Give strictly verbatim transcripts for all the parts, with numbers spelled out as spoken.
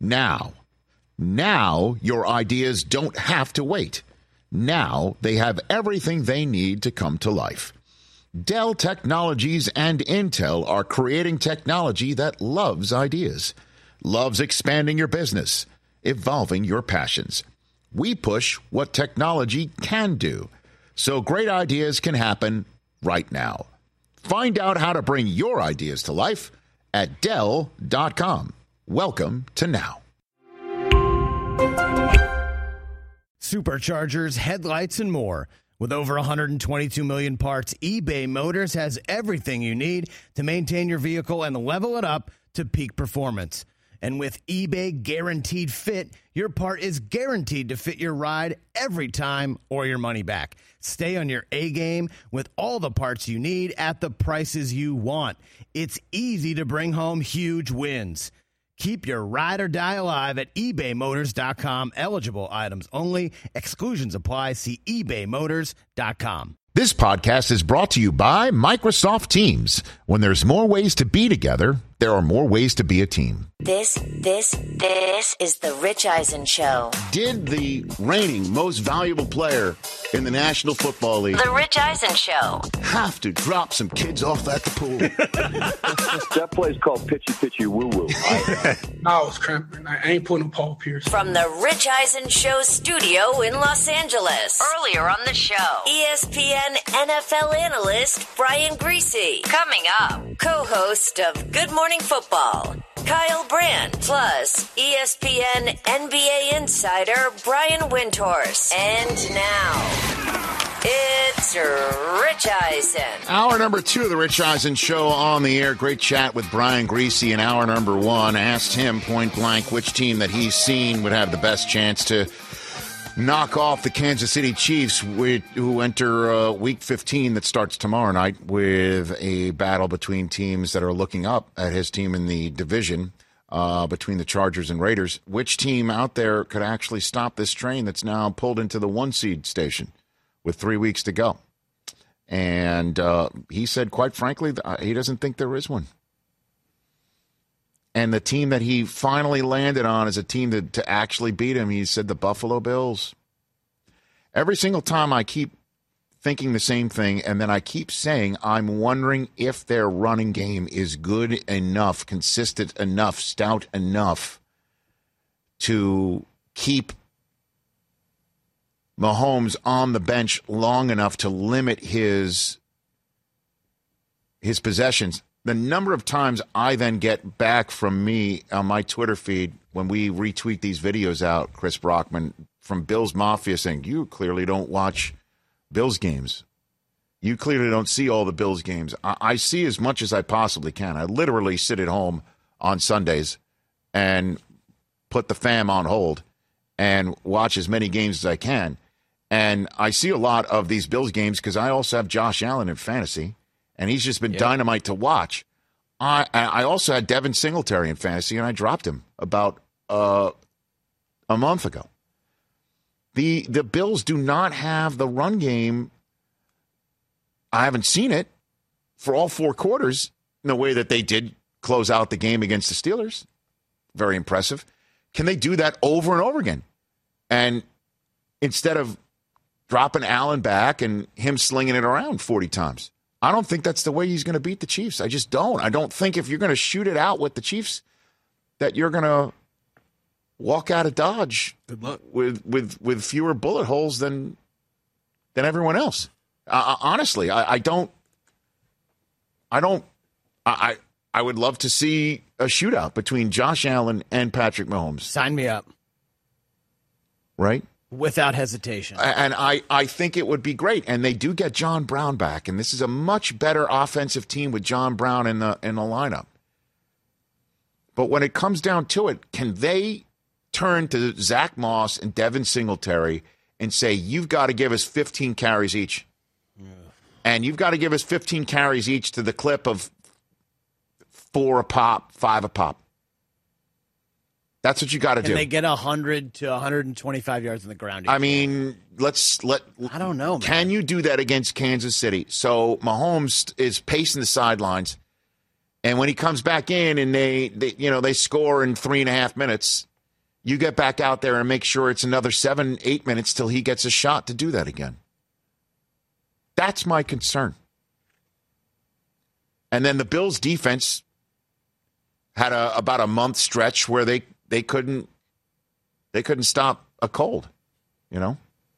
now. Now your ideas don't have to wait. Now they have everything they need to come to life. Dell Technologies and Intel are creating technology that loves ideas, loves expanding your business, evolving your passions. We push what technology can do, so great ideas can happen right now. Find out how to bring your ideas to life at Dell dot com. Welcome to Now. Superchargers, headlights, and more. With over one hundred twenty-two million parts, eBay Motors has everything you need to maintain your vehicle and level it up to peak performance. And with eBay Guaranteed Fit, your part is guaranteed to fit your ride every time or your money back. Stay on your A-game with all the parts you need at the prices you want. It's easy to bring home huge wins. Keep your ride or die alive at ebay motors dot com. Eligible items only. Exclusions apply. See ebay motors dot com. This podcast is brought to you by Microsoft Teams. When there's more ways to be together, there are more ways to be a team. This, this, this is the Rich Eisen Show. Did the reigning most valuable player in the National Football League, The Rich Eisen Show, have to drop some kids off at the pool? That play's called Pitchy Pitchy Woo Woo. I was cramping. I ain't putting Paul Pierce. From the Rich Eisen Show studio in Los Angeles. Earlier on the show, E S P N N F L analyst Brian Greasy. Coming up, co-host of Good Morning Football, Kyle Brandt, plus E S P N N B A insider Brian Windhorst. And now, it's Rich Eisen. Hour number two of the Rich Eisen Show on the air. Great chat with Brian Greasy in hour number one. Asked him point blank which team that he's seen would have the best chance to knock off the Kansas City Chiefs, who enter uh, Week fifteen that starts tomorrow night with a battle between teams that are looking up at his team in the division, uh, between the Chargers and Raiders. Which team out there could actually stop this train that's now pulled into the one-seed station with three weeks to go? And uh, he said, quite frankly, he doesn't think there is one. And the team that he finally landed on is a team that, to actually beat him, he said the Buffalo Bills. Every single time I keep thinking the same thing, and then I keep saying I'm wondering if their running game is good enough, consistent enough, stout enough to keep Mahomes on the bench long enough to limit his his possessions. The number of times I then get back from me on my Twitter feed when we retweet these videos out, Chris Brockman, from Bills Mafia saying, you clearly don't watch Bills games. You clearly don't see all the Bills games. I, I see as much as I possibly can. I literally sit at home on Sundays and put the fam on hold and watch as many games as I can. And I see a lot of these Bills games because I also have Josh Allen in fantasy. And he's just been yep. dynamite to watch. I I also had Devin Singletary in fantasy, and I dropped him about uh, a month ago. The the Bills do not have the run game. I haven't seen it for all four quarters in the way that they did close out the game against the Steelers. Very impressive. Can they do that over and over again? And instead of dropping Allen back and him slinging it around forty times. I don't think that's the way he's going to beat the Chiefs. I just don't. I don't think if you're going to shoot it out with the Chiefs that you're going to walk out of Dodge Good luck. with with with fewer bullet holes than than everyone else. Uh, honestly, I, I don't. I don't. I I would love to see a shootout between Josh Allen and Patrick Mahomes. Sign me up. Right? Without hesitation. And I, I think it would be great. And they do get John Brown back. And this is a much better offensive team with John Brown in the in the lineup. But when it comes down to it, can they turn to Zach Moss and Devin Singletary and say, you've got to give us fifteen carries each? Yeah. And you've got to give us fifteen carries each to the clip of four a pop, five a pop. That's what you got to do. Can they get one hundred to one hundred twenty-five yards on the ground? I mean, let's let. I don't know, man. Can you do that against Kansas City? So Mahomes is pacing the sidelines, and when he comes back in and they, they, you know, they score in three and a half minutes, you get back out there and make sure it's another seven, eight minutes till he gets a shot to do that again. That's my concern. And then the Bills' defense had a, about a month stretch where they, they couldn't they couldn't stop a cold, you know.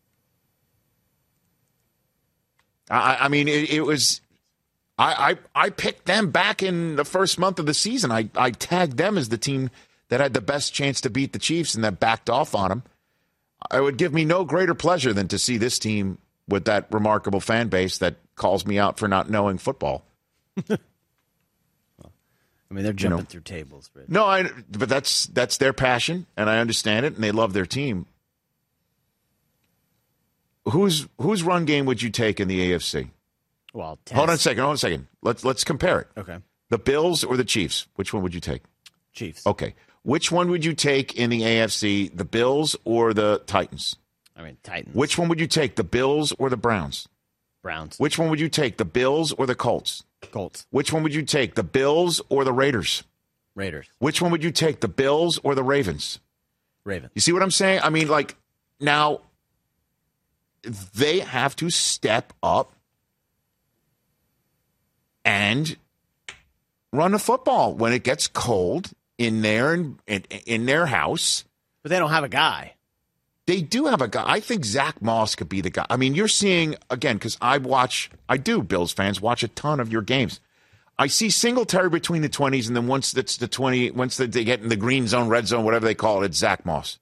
I, I mean, it, it was. I, I I picked them back in the first month of the season. I I tagged them as the team that had the best chance to beat the Chiefs and that backed off on them. It would give me no greater pleasure than to see this team with that remarkable fan base that calls me out for not knowing football. I mean, they're jumping you know, through tables. But. No, I. But that's that's their passion, and I understand it, and they love their team. Whose whose run game would you take in the A F C? Well, test. hold on a second. Hold on a second. Let's let's compare it. Okay. The Bills or the Chiefs? Which one would you take? Chiefs. Okay. Which one would you take in the A F C? The Bills or the Titans? I mean, Titans. Which one would you take? The Bills or the Browns? Browns. Which one would you take? The Bills or the Colts? Colts. Which one would you take? The Bills or the Raiders? Raiders. Which one would you take? The Bills or the Ravens? Ravens. You see what I'm saying? I mean, like, now they have to step up and run the football when it gets cold in their in, in their house. But they don't have a guy. They do have a guy. I think Zach Moss could be the guy. I mean, you're seeing, again, because I watch, I do, Bills fans, watch a ton of your games. I see Singletary between the twenties, and then once that's the twenty, once they get in the green zone, red zone, whatever they call it, it's Zach Moss.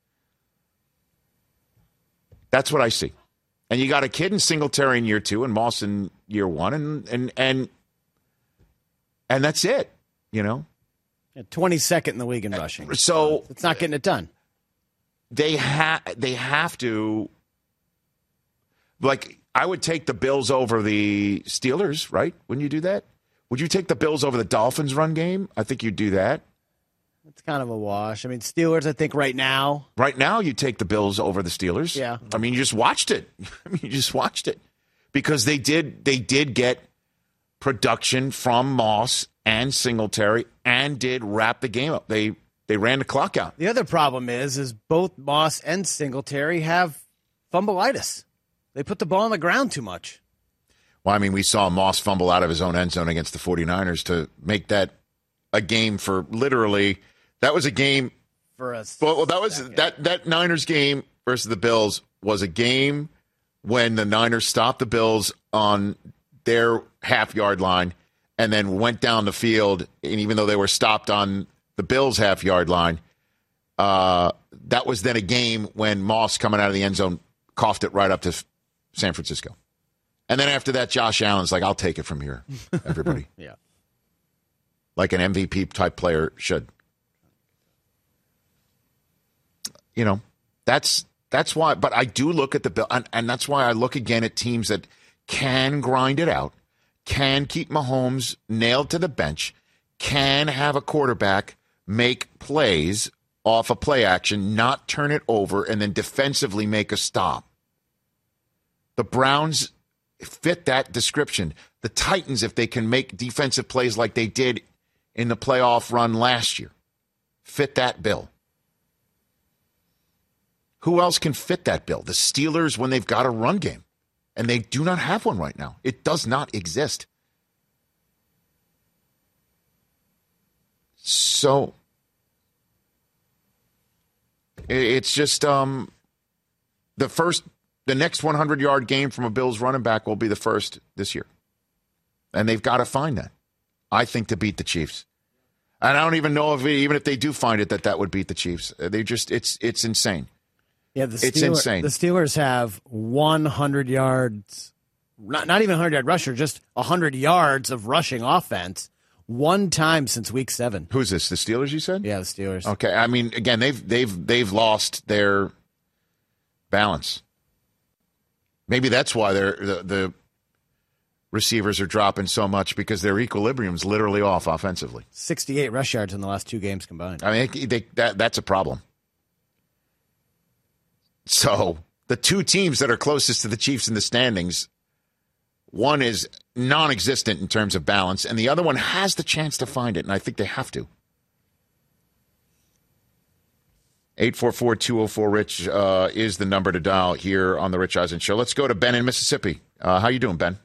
That's what I see. And you got a kid in Singletary in year two and Moss in year one, and and and and that's it, you know? Yeah, twenty-second in the league in rushing. So it's not getting it done. They have they have to, like, I would take the Bills over the Steelers, right? Wouldn't you do that? Would you take the Bills over the Dolphins run game? I think you'd do that. It's kind of a wash. I mean, Steelers, I think right now. Right now, you take the Bills over the Steelers. Yeah. I mean, you just watched it. I mean, you just watched it. Because they did they did get production from Moss and Singletary and did wrap the game up. They they ran the clock out. The other problem is, is both Moss and Singletary have fumbleitis. They put the ball on the ground too much. Well, I mean, we saw Moss fumble out of his own end zone against the 49ers to make that a game for literally – that was a game – For us. Well, that was that, that Niners game versus the Bills was a game when the Niners stopped the Bills on their half-yard line and then went down the field, and even though they were stopped on the Bills' half-yard line, uh, that was then a game when Moss, coming out of the end zone, coughed it right up to San Francisco. And then after that, Josh Allen's like, I'll take it from here, everybody. Yeah. Like an M V P-type player should. You know, that's that's why. But I do look at the Bill, and, and that's why I look again at teams that can grind it out, can keep Mahomes nailed to the bench, can have a quarterback make plays off a play action, not turn it over, and then defensively make a stop. The Browns fit that description. The Titans, if they can make defensive plays like they did in the playoff run last year, fit that bill. Who else can fit that bill? The Steelers, when they've got a run game, and they do not have one right now. It does not exist. So it's just um, the first, the next hundred-yard game from a Bills running back will be the first this year. And they've got to find that, I think, to beat the Chiefs. And I don't even know if, even if they do find it, that that would beat the Chiefs. They just, it's it's insane. Yeah, the it's Steelers, insane. The Steelers have one hundred yards, not, not even a hundred-yard rusher, just one hundred yards of rushing offense one time since week seven. Who's this? The Steelers, you said? Yeah, the Steelers. Okay, I mean, again, they've they've they've lost their balance. Maybe that's why they're the, the receivers are dropping so much, because their equilibrium's literally off offensively. sixty-eight rush yards in the last two games combined. I mean, they, that that's a problem. So the two teams that are closest to the Chiefs in the standings, one is non-existent in terms of balance, and the other one has the chance to find it, and I think they have to. eight four four, two oh four, RICH uh, is the number to dial here on the Rich Eisen Show. Let's go to Ben in Mississippi. Uh, how you doing, Ben?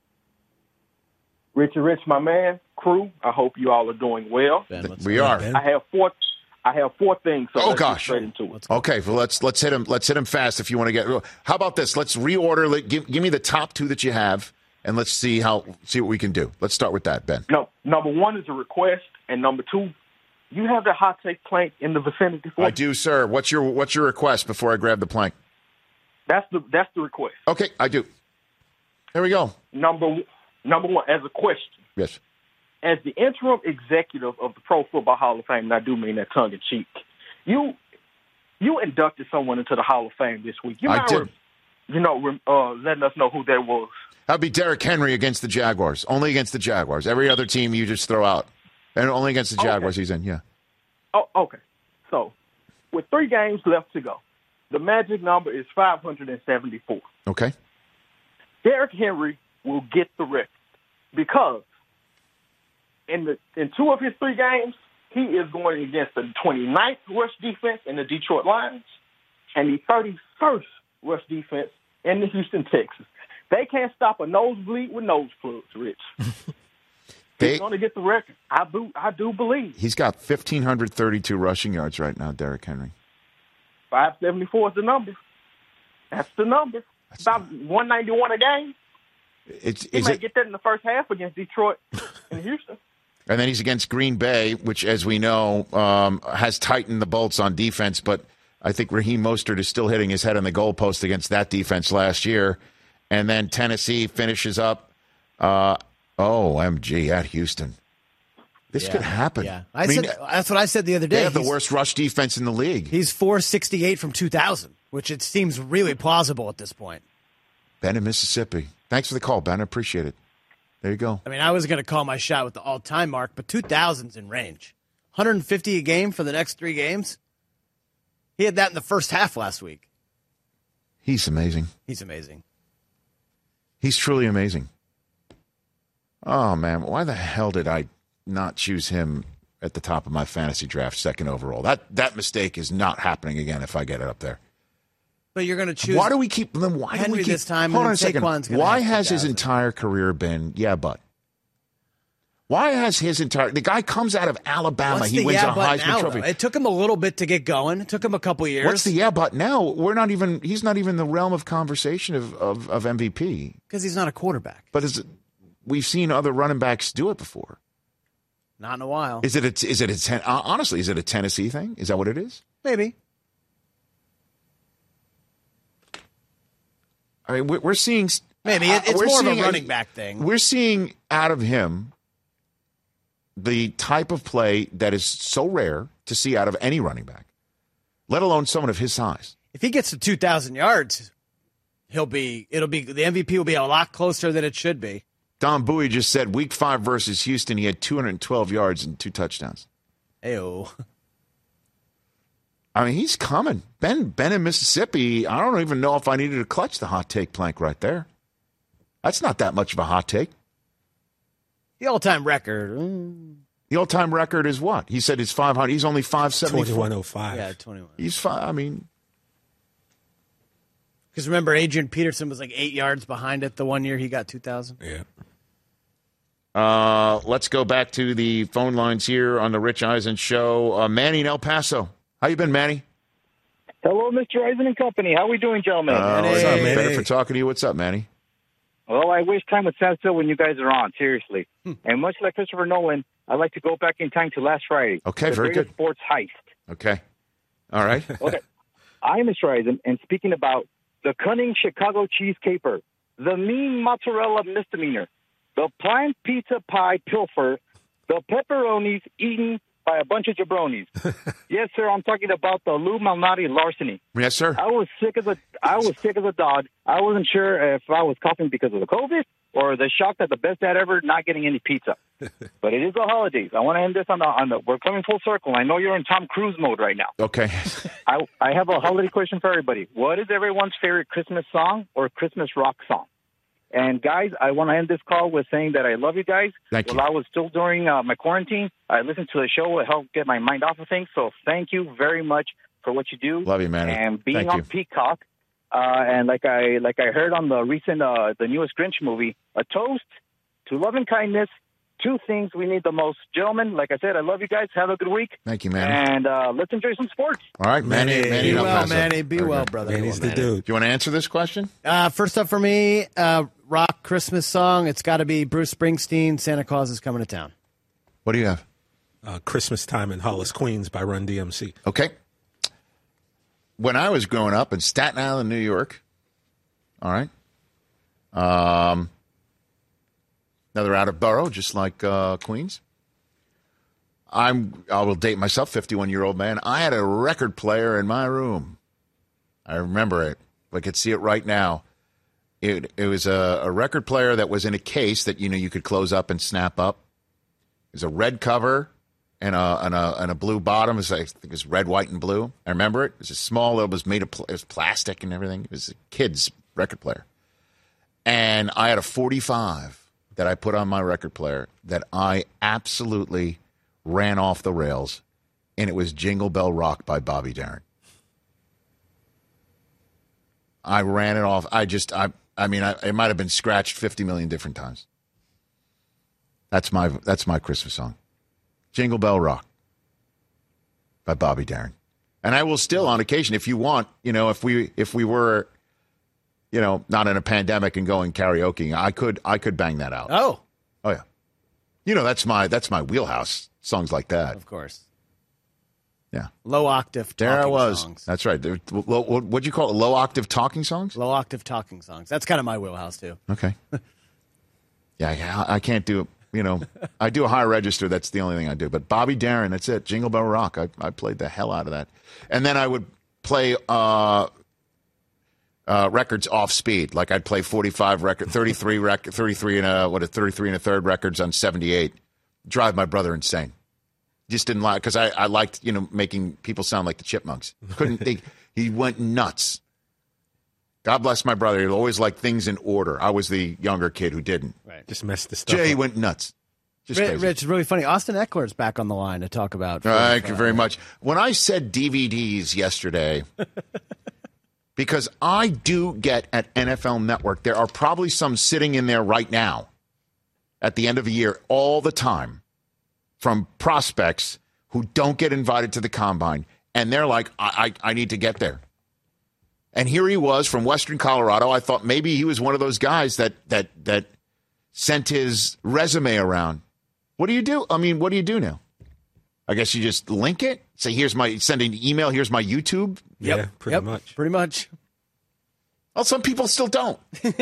Richie Rich, my man, crew, I hope you all are doing well. Ben, We are. I have four I have four things, so Oh, let's get gosh. straight into it. Okay, well let's let's hit him. Let's hit him fast. If you want to get, how about this? Let's reorder. Let, give, give me the top two that you have, and let's see how see what we can do. Let's start with that, Ben. No, number one is a request, and number two, you have the hot take plank in the vicinity for I me? do, sir. What's your what's your request before I grab the plank? That's the that's the request. Okay, I do. There we go. Number number one, as a question, Yes. as the interim executive of the Pro Football Hall of Fame, and I do mean that tongue in cheek, you you inducted someone into the Hall of Fame this week. You I mind, did. You know, uh, letting us know who that was. That'd be Derrick Henry against the Jaguars. Only against the Jaguars. Every other team you just throw out, and only against the Jaguars Okay. he's in. Yeah. Oh, okay. So, with three games left to go, the magic number is five hundred seventy-four. Okay. Derrick Henry will get the record because in the in two of his three games, he is going against the twenty-ninth rush defense in the Detroit Lions and the thirty-first rush defense in the Houston Texans. They can't stop a nosebleed with nose plugs, Rich. They, He's going to get the record. I do, I do believe. he's got one thousand five hundred thirty-two rushing yards right now, Derrick Henry. five seventy-four is the number. That's the number. That's About one ninety-one a game. It's, He is may it, get that in the first half against Detroit and Houston. and then he's against Green Bay, which, as we know, um, has tightened the bolts on defense. But I think Raheem Mostert is still hitting his head on the goalpost against that defense last year. And then Tennessee finishes up. Uh, O M G at Houston. This Yeah, could happen. Yeah, I, I mean, said that's what I said the other day. they have the He's- worst rush defense in the league. He's four sixty-eight from two thousand, which it seems really plausible at this point. Ben in Mississippi. Thanks for the call, Ben. I appreciate it. There you go. I mean, I was going to call my shot with the all-time mark, but two thousand's in range. one hundred fifty a game for the next three games. He had that in the first half last week. He's amazing. He's amazing. He's truly amazing. Oh, man. Why the hell did I not choose him at the top of my fantasy draft, second overall? That that mistake is not happening again if I get it up there. But you're going to choose. Why do we keep then why do Henry we keep, this time, Hold and on a then second. Saquon's gonna Why have has his two thousand. entire career been yeah, but why has his entire the guy comes out of Alabama, What's he the wins yeah, a but Heisman now, Trophy. though? It took him a little bit to get going. It took him a couple years. What's the yeah, but now? We're not even he's not even in the realm of conversation of, of, of M V P. Because he's not a quarterback. But is it, we've seen other running backs do it before. Not in a while. Is it a, is it a ten, honestly, is it a Tennessee thing? Is that what it is? Maybe. I mean, we're, we're seeing Maybe. It- it's we're more of a seeing running back thing. We're seeing out of him the type of play that is so rare to see out of any running back, let alone someone of his size. If he gets to two thousand yards, he'll be, it'll be, the M V P will be a lot closer than it should be. Don Bowie just said week five versus Houston, he had two hundred twelve yards and two touchdowns. Ayo. I mean, he's coming. Ben, Ben in Mississippi, I don't even know if I needed to clutch the hot take plank right there. That's not that much of a hot take. The all-time record. mm, The all-time record is what? He said it's five hundred. He's only five seventy-four. twenty-one oh five. Yeah, twenty-one. He's five. I mean, Because remember, Adrian Peterson was like eight yards behind it the one year he got two thousand. Yeah. uh, let's go back to the phone lines here on the Rich Eisen Show. Uh, Manny in El Paso. How you been, Manny? Hello, Mister Eisen and Company. How we doing, gentlemen? Uh, what's Hey. up, Manny? Better for talking to you. What's up, Manny? Well, I wish time would stand still when you guys are on, seriously. And much like Christopher Nolan, I like to go back in time to last Friday. Okay, the very greatest good. sports heist. Okay. All right. Okay. I'm Mister Eisen, and speaking about the cunning Chicago cheese caper, the mean mozzarella misdemeanor, the planned pizza pie pilfer, the pepperonis eaten by a bunch of jabronis. Yes, sir, I'm talking about the Lou Malnati larceny. Yes, sir. I was sick as a I was sick as a dog. I wasn't sure if I was coughing because of the COVID or the shock that the best dad ever not getting any pizza. But it is the holidays. I want to end this on the on the. We're coming full circle. I know you're in Tom Cruise mode right now. Okay. I I have a holiday question for everybody. What is everyone's favorite Christmas song or Christmas rock song? And guys, I want to end this call with saying that I love you guys. Thank you. While I was still during uh, my quarantine, I listened to the show to help get my mind off of things. So thank you very much for what you do. Love you, Manny. And being Thank on you. Peacock. Uh, and like I like I heard on the recent, uh, the newest Grinch movie, a toast to love and kindness, two things we need the most. Gentlemen, like I said, I love you guys. Have a good week. Thank you, Manny. And uh, let's enjoy some sports. All right, Manny. Manny, Manny be El well, Paso. Manny. Be Very well, good. brother. Manny's Be the well, Manny. dude. Do you want to answer this question? Uh, first up for me, uh, rock Christmas song. It's got to be Bruce Springsteen, Santa Claus is Coming to Town. What do you have? Uh, Christmas Time in Hollis, Queens by Run D M C. Okay. When I was growing up in Staten Island, New York, all right, um, another out of borough, just like uh, Queens. I'm. I will date myself, fifty-one-year-old man. I had a record player in my room. I remember it. I could see it right now. It it was a, a record player that was in a case that you know you could close up and snap up. It was a red cover and a and a, and a blue bottom. It was, I think it was red, white, and blue. I remember it. It was a small. It was made of pl- it was plastic and everything. It was a kid's record player. And I had a forty-five that I put on my record player that I absolutely ran off the rails, and it was Jingle Bell Rock by Bobby Darin. I ran it off. I just, I, I mean, I, it might have been scratched fifty million different times. That's my, that's my Christmas song, Jingle Bell Rock by Bobby Darin. And I will still, on occasion, if you want, you know, if we, if we were, you know, not in a pandemic and going karaoke, I could, I could bang that out. Oh, Oh yeah, you know, that's my, that's my wheelhouse. Songs like that. of course. Yeah. Low octave There I talking was. songs. That's right. There- Low, what, what'd you call it? Low octave talking songs? Low octave talking songs. That's kind of my wheelhouse, too. Okay. yeah, yeah, I can't do it. You know, I do a high register. That's the only thing I do. But Bobby Darin, that's it. Jingle Bell Rock. I, I played the hell out of that. And then I would play uh, uh, records off speed. Like I'd play forty-five record, thirty-three record, thirty-three and a what, a thirty-three and a third records on seventy-eight. Drive my brother insane. Just didn't like because I, I liked you know making people sound like the Chipmunks. Couldn't think. He went nuts. God bless my brother. He always liked things in order. I was the younger kid who didn't. Right. Just messed the stuff Jay up. went nuts. Just Rich, crazy. Rich, it's really funny. Austin Eckler's back on the line to talk about. Thank you very much. When I said D V Ds yesterday, because I do get at N F L Network, there are probably some sitting in there right now at the end of the year all the time from prospects who don't get invited to the combine. And they're like, I, I, I need to get there. And here he was from Western Colorado. I thought maybe he was one of those guys that that that sent his resume around. What do you do? I mean, what do you do now? I guess you just link it. Say, here's my, send an email. Here's my YouTube. Yeah, pretty Yep, much. Pretty much. Well, some people still don't.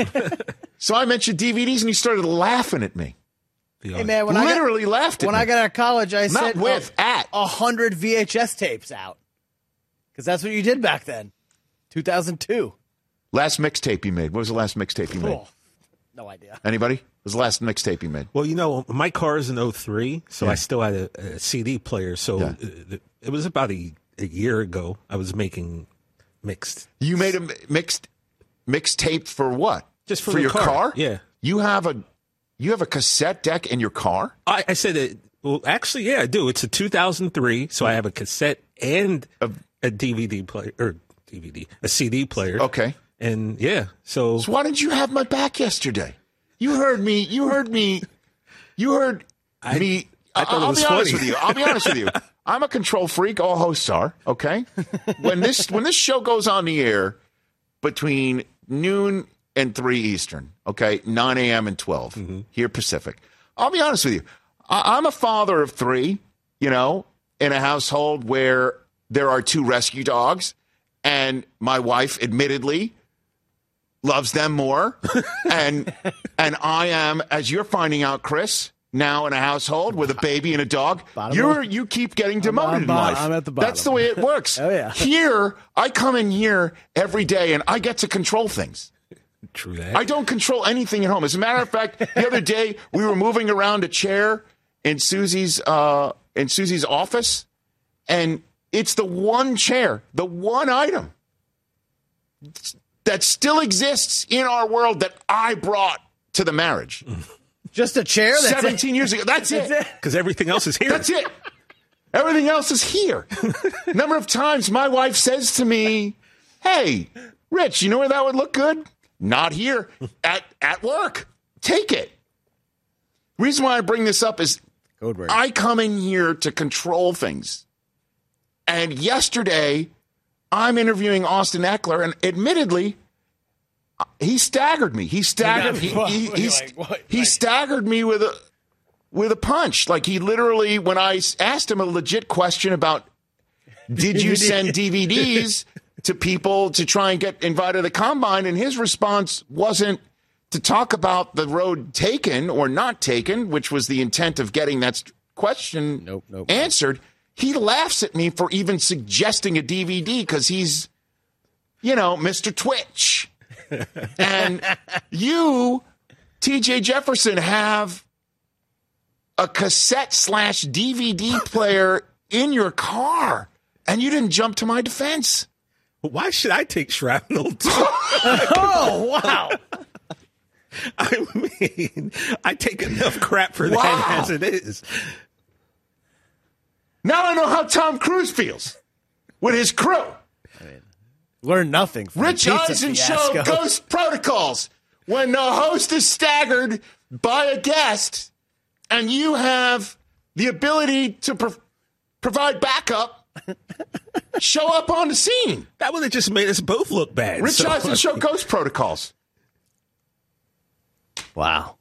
So I mentioned D V Ds and he started laughing at me. The Hey, man, when I got, Literally laughed at when me. I got out of college, I Not sent with, at. a hundred V H S tapes out because that's what you did back then, two thousand two. Last mixtape you made. What was the last mixtape you made? Oh, no idea. Anybody? What was the last mixtape you made? Well, you know, my car is an oh three, so Yeah. I still had a, a C D player. So Yeah. it, it was about a, a year ago. I was making mixed. You made a mi- mixed mixtape for what? Just for the your car. car? Yeah. You have a you have a cassette deck in your car? I, I said it. Well, actually, yeah, I do. It's a two thousand three, so I have a cassette and a, a D V D player, or D V D, a C D player. Okay. And yeah, so, So why didn't you have my back yesterday? You heard me. You heard me. You heard I- me. I thought it I'll was be honest funny. with you. I'll be honest with you. I'm a control freak. All hosts are. Okay. When this when this show goes on the air between noon and three Eastern, okay, nine a.m. and twelve Mm-hmm. here Pacific. I'll be honest with you. I, I'm a father of three. You know, in a household where there are two rescue dogs, and my wife, admittedly, loves them more. and and I am, as you're finding out, Chris, now in a household with a baby and a dog. Bottom You're of- you keep getting I'm demoted in bo- life. I'm at the That's the bottom. way it works. Oh, yeah. Here, I come in here every day and I get to control things. true that. I don't control anything at home. As a matter of fact, the other day we were moving around a chair in Susie's uh, in Susie's office, and it's the one chair, the one item that still exists in our world that I brought to the marriage Just a chair? That's seventeen years ago. That's it. That's it. Because everything else is here. That's it. Everything else is here. Number of times my wife says to me, hey, Rich, you know where that would look good? Not here. At at work. Take it. Reason why I bring this up is Code word. I come in here to control things. And yesterday, I'm interviewing Austin Eckler, and admittedly, he staggered me. He staggered. He, he, he, like, what? he Like, staggered me with a with a punch. Like he literally, when I asked him a legit question about, did you send D V Ds to people to try and get invited to the combine, and his response wasn't to talk about the road taken or not taken, which was the intent of getting that question Nope, nope. answered. He laughs at me for even suggesting a D V D because he's, you know, Mister Twitch. And you, T J Jefferson, have a cassette slash D V D player in your car, and you didn't jump to my defense. Why should I take shrapnel? oh, wow. I mean, I take enough crap for Wow. that as it is. Now I know how Tom Cruise feels with his crew. Learn nothing from Rich the pizza Eisen Show fiasco. Ghost Protocols. When the host is staggered by a guest and you have the ability to pro- provide backup, show up on the scene. That would have just made us both look bad. Rich So- Eisen Show Ghost Protocols. Wow.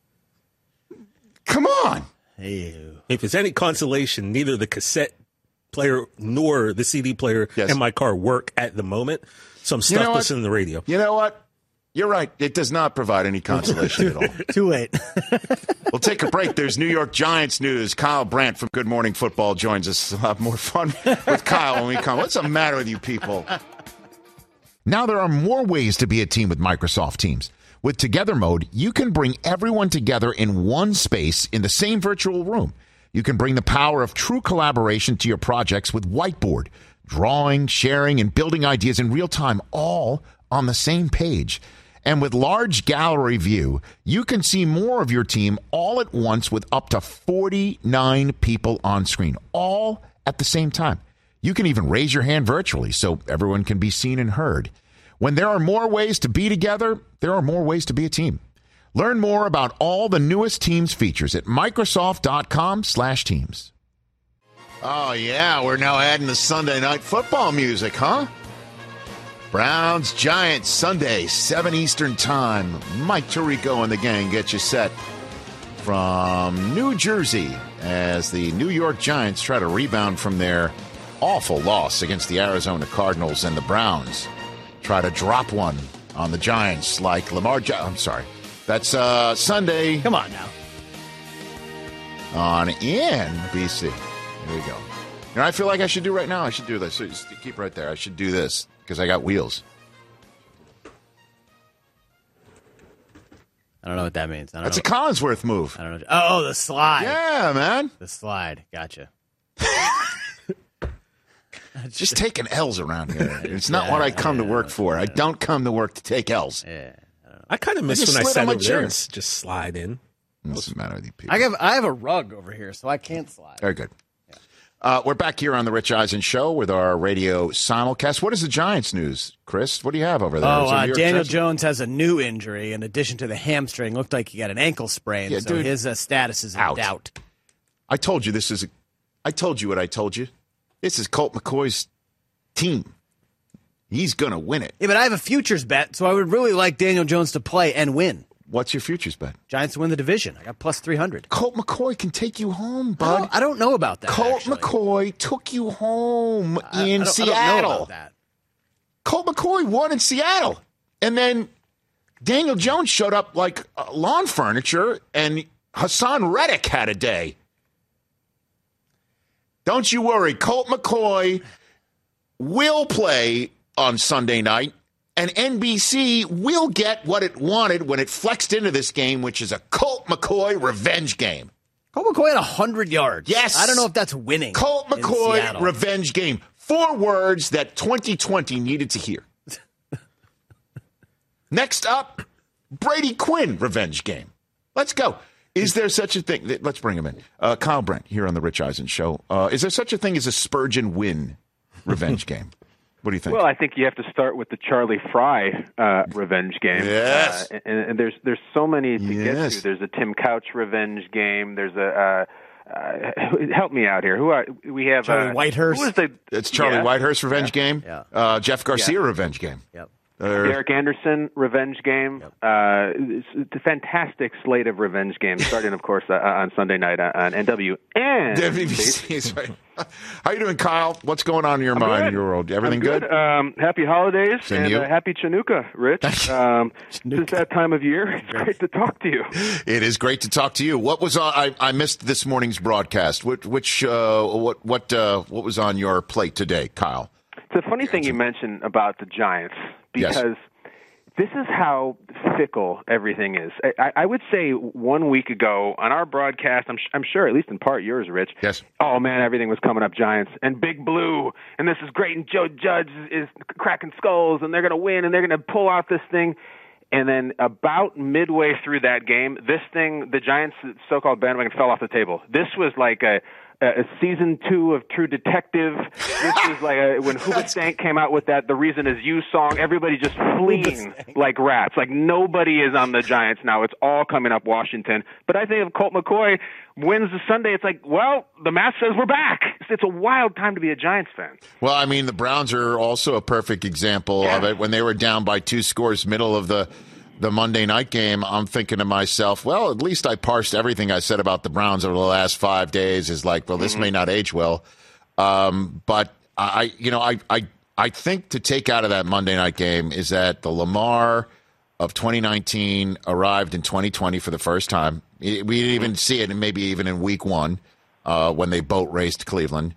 Come on. Ew. If it's any consolation, neither the cassette player nor the C D player Yes. in my car work at the moment. So I'm stuck know what? listening to the radio. You know what? You're right. It does not provide any consolation at all. Too late. We'll take a break. There's New York Giants news. Kyle Brandt from Good Morning Football joins us. We'll have more fun with Kyle when we come. What's the matter with you people? Now there are more ways to be a team with Microsoft Teams. With Together Mode, you can bring everyone together in one space in the same virtual room. You can bring the power of true collaboration to your projects with Whiteboard, drawing, sharing, and building ideas in real time, all on the same page. And with Large Gallery View, you can see more of your team all at once with up to forty-nine people on screen, all at the same time. You can even raise your hand virtually so everyone can be seen and heard. When there are more ways to be together, there are more ways to be a team. Learn more about all the newest Teams features at Microsoft.com slash Teams. Oh, yeah. We're now adding the Sunday night football music, huh? Browns, Giants, Sunday, seven Eastern time. Mike Tirico and the gang get you set from New Jersey as the New York Giants try to rebound from their awful loss against the Arizona Cardinals, and the Browns try to drop one on the Giants like Lamar Jackson. I'm sorry. That's uh, Sunday. Come on now. On N B C. There you go. You know, I feel like I should do right now. I should do this. So just keep right there. I should do this because I got wheels. I don't know what that means. I don't That's know. a Collinsworth move. I don't know. Oh, oh, the slide. Yeah, man. The slide. Gotcha. Just taking L's around here. It's not what I come to work for. I don't come to work to take L's. Yeah. I kind of miss just when I slid sat on my over there and chair. s- just slide in. What's the matter with you people? I have I have a rug over here, so I can't slide. Very good. Uh, we're back here on the Rich Eisen Show with our radio simulcast. What is the Giants news, Chris? What do you have over there? Oh, Is it uh, New York Daniel Jets? Jones has a new injury in addition to the hamstring. Looked like he got an ankle sprain, Yeah, so dude. his uh, status is in Out. doubt. I told you this is a. I told you what I told you. This is Colt McCoy's team. He's going to win it. Yeah, but I have a futures bet, so I would really like Daniel Jones to play and win. What's your futures bet? Giants win the division. I got plus three hundred. Colt McCoy can take you home, I bud. don't, I don't know about that. Colt actually. McCoy took you home I- in I don't, Seattle. I don't know about that. Colt McCoy won in Seattle. And then Daniel Jones showed up like uh, lawn furniture, and Hassan Reddick had a day. Don't you worry. Colt McCoy will play on Sunday night, and N B C will get what it wanted when it flexed into this game, which is a Colt McCoy revenge game. Colt McCoy had one hundred yards. Yes. I don't know if that's winning. Colt in McCoy Seattle. revenge game. Four words that twenty twenty needed to hear. Next up, Brady Quinn revenge game. Let's go. Is there such a thing? Let's bring him in. Uh, Kyle Brent here on the Rich Eisen Show. Uh, is there such a thing as a Spurgeon win revenge game? What do you think? Well, I think you have to start with the Charlie Fry uh, revenge game. Yes. Uh, and, and there's there's so many to Yes. get to. There's a Tim Couch revenge game. There's a uh, uh, help me out here. Who are we have? Charlie uh, Whitehurst. Who is the? It's Charlie yeah. Whitehurst revenge Yeah. game. Yeah. Uh, Jeff Garcia Yeah. revenge game. Yep. Uh, Derek Anderson revenge game. Yep. Uh, it's, it's a fantastic slate of revenge games, starting, of course, uh, on Sunday night on N W and W B C is right. How you doing, Kyle? What's going on in your I'm mind, good. in your world? Everything I'm good? Um, happy holidays Same to and you. uh, happy Chinooka, Rich. Um, it's that time of year. It's great to talk to you. It is great to talk to you. What was on? I, I missed this morning's broadcast. Which, which uh, what, what, uh, what was on your plate today, Kyle? It's a funny thing you mentioned about the Giants Yes. because this is how fickle everything is. I, I would say one week ago on our broadcast, I'm, I'm sure, at least in part yours, Rich. Yes. Oh, man, everything was coming up Giants and Big Blue, and this is great, and Joe Judge is cracking skulls, and they're going to win, and they're going to pull out this thing. And then about midway through that game, this thing, the Giants' so-called bandwagon fell off the table. This was like a a season two of True Detective. This was like a, when Hoobastank came out with that "The Reason Is You" song. Everybody just fleeing like rats. Like nobody is on the Giants now. It's all coming up Washington. But I think if Colt McCoy wins the Sunday, it's like, well, the math says we're back. It's a wild time to be a Giants fan. Well, I mean, the Browns are also a perfect example Yeah. of it. When they were down by two scores, middle of the the Monday night game, I'm thinking to myself, well, at least I parsed everything I said about the Browns over the last five days is like, well, this Mm-hmm. may not age well. Um, but I, you know, I, I, I think to take out of that Monday night game is that the Lamar of twenty nineteen arrived in twenty twenty for the first time. We didn't even see it, and maybe even in week one uh, when they boat raced Cleveland.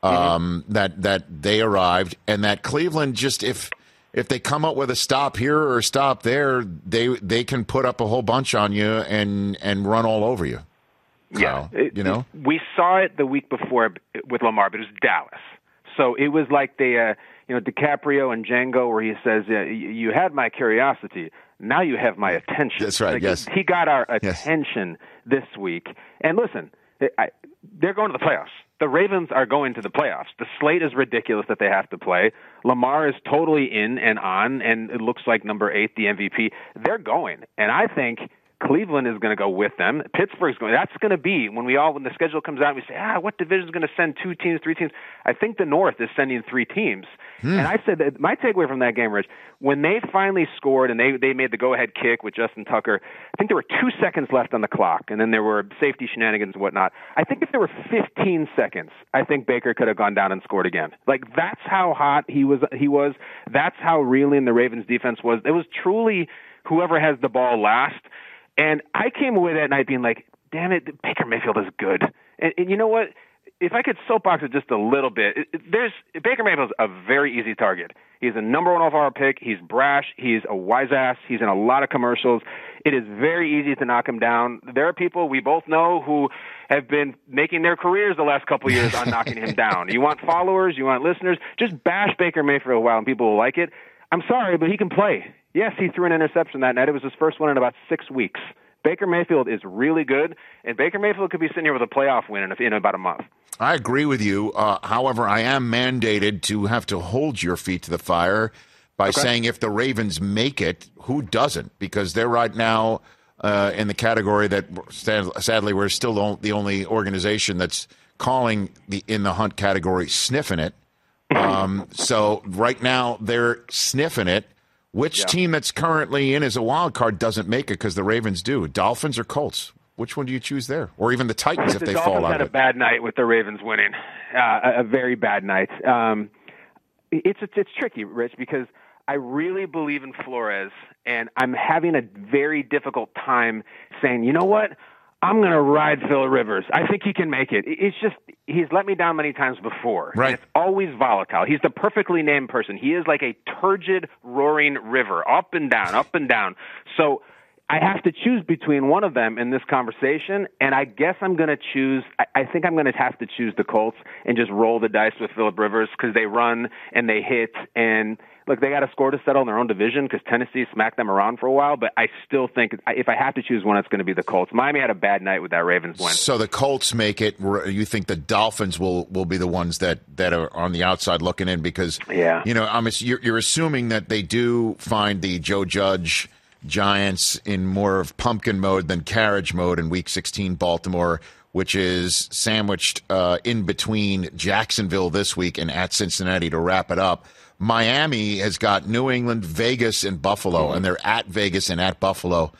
Um, mm-hmm. That that they arrived, and that Cleveland just if. If they come up with a stop here or a stop there, they they can put up a whole bunch on you and, and run all over you. Yeah, Kyle, you know, we saw it the week before with Lamar, but it was Dallas. So it was like the uh, you know DiCaprio and Django, where he says, uh, "You had my curiosity, now you have my attention." That's right. Like, yes, he got our Yes. attention this week. And listen, I, they're going to the playoffs. The Ravens are going to the playoffs. The slate is ridiculous that they have to play. Lamar is totally in and on, and it looks like number eight, the M V P. They're going, and I think Cleveland is going to go with them. Pittsburgh's going. That's going to be when we all when the schedule comes out. We say, ah, what division is going to send two teams, three teams? I think the North is sending three teams. Hmm. And I said that my takeaway from that game, Rich, when they finally scored and they they made the go-ahead kick with Justin Tucker, I think there were two seconds left on the clock, and then there were safety shenanigans and whatnot. I think if there were fifteen seconds, I think Baker could have gone down and scored again. Like that's how hot he was. He was. That's how reeling the Ravens defense was. It was truly whoever has the ball last. And I came away that night being like, damn it, Baker Mayfield is good. And, and you know what? If I could soapbox it just a little bit, it, it, there's Baker Mayfield's a very easy target. He's a number one overall pick. He's brash. He's a wise ass. He's in a lot of commercials. It is very easy to knock him down. There are people we both know who have been making their careers the last couple of years on knocking him down. You want followers, you want listeners, just bash Baker Mayfield for a while and people will like it. I'm sorry, but he can play. Yes, he threw an interception that night. It was his first one in about six weeks. Baker Mayfield is really good, and Baker Mayfield could be sitting here with a playoff win in, a, in about a month. I agree with you. Uh, however, I am mandated to have to hold your feet to the fire by Okay. saying if the Ravens make it, who doesn't? Because they're right now uh, in the category that, sadly, we're still the only organization that's calling the in the hunt category sniffing it. Um, so right now they're sniffing it. Which Yeah. team that's currently in as a wild card doesn't make it because the Ravens do? Dolphins or Colts? Which one do you choose there? Or even the Titans if the they Dolphins fall out had of a it? bad night with the Ravens winning, uh, a, a very bad night. Um, it's, it's it's tricky, Rich, because I really believe in Flores, and I'm having a very difficult time saying, you know what? I'm going to ride Phil Rivers. I think he can make it. It's just he's let me down many times before. Right. And it's always volatile. He's the perfectly named person. He is like a turgid, roaring river, up and down, up and down. So I have to choose between one of them in this conversation, and I guess I'm going to choose I, I think I'm going to have to choose the Colts and just roll the dice with Phillip Rivers because they run and they hit, and look, they got a score to settle in their own division because Tennessee smacked them around for a while, but I still think if I have to choose one, it's going to be the Colts. Miami had a bad night with that Ravens win. So the Colts make it. You think the Dolphins will, will be the ones that, that are on the outside looking in because, yeah. you know, I'm, you're, you're assuming that they do find the Joe Judge Giants in more of pumpkin mode than carriage mode in Week sixteen Baltimore, which is sandwiched uh, in between Jacksonville this week and at Cincinnati to wrap it up. Miami has got New England, Vegas, and Buffalo, and they're at Vegas and at Buffalo.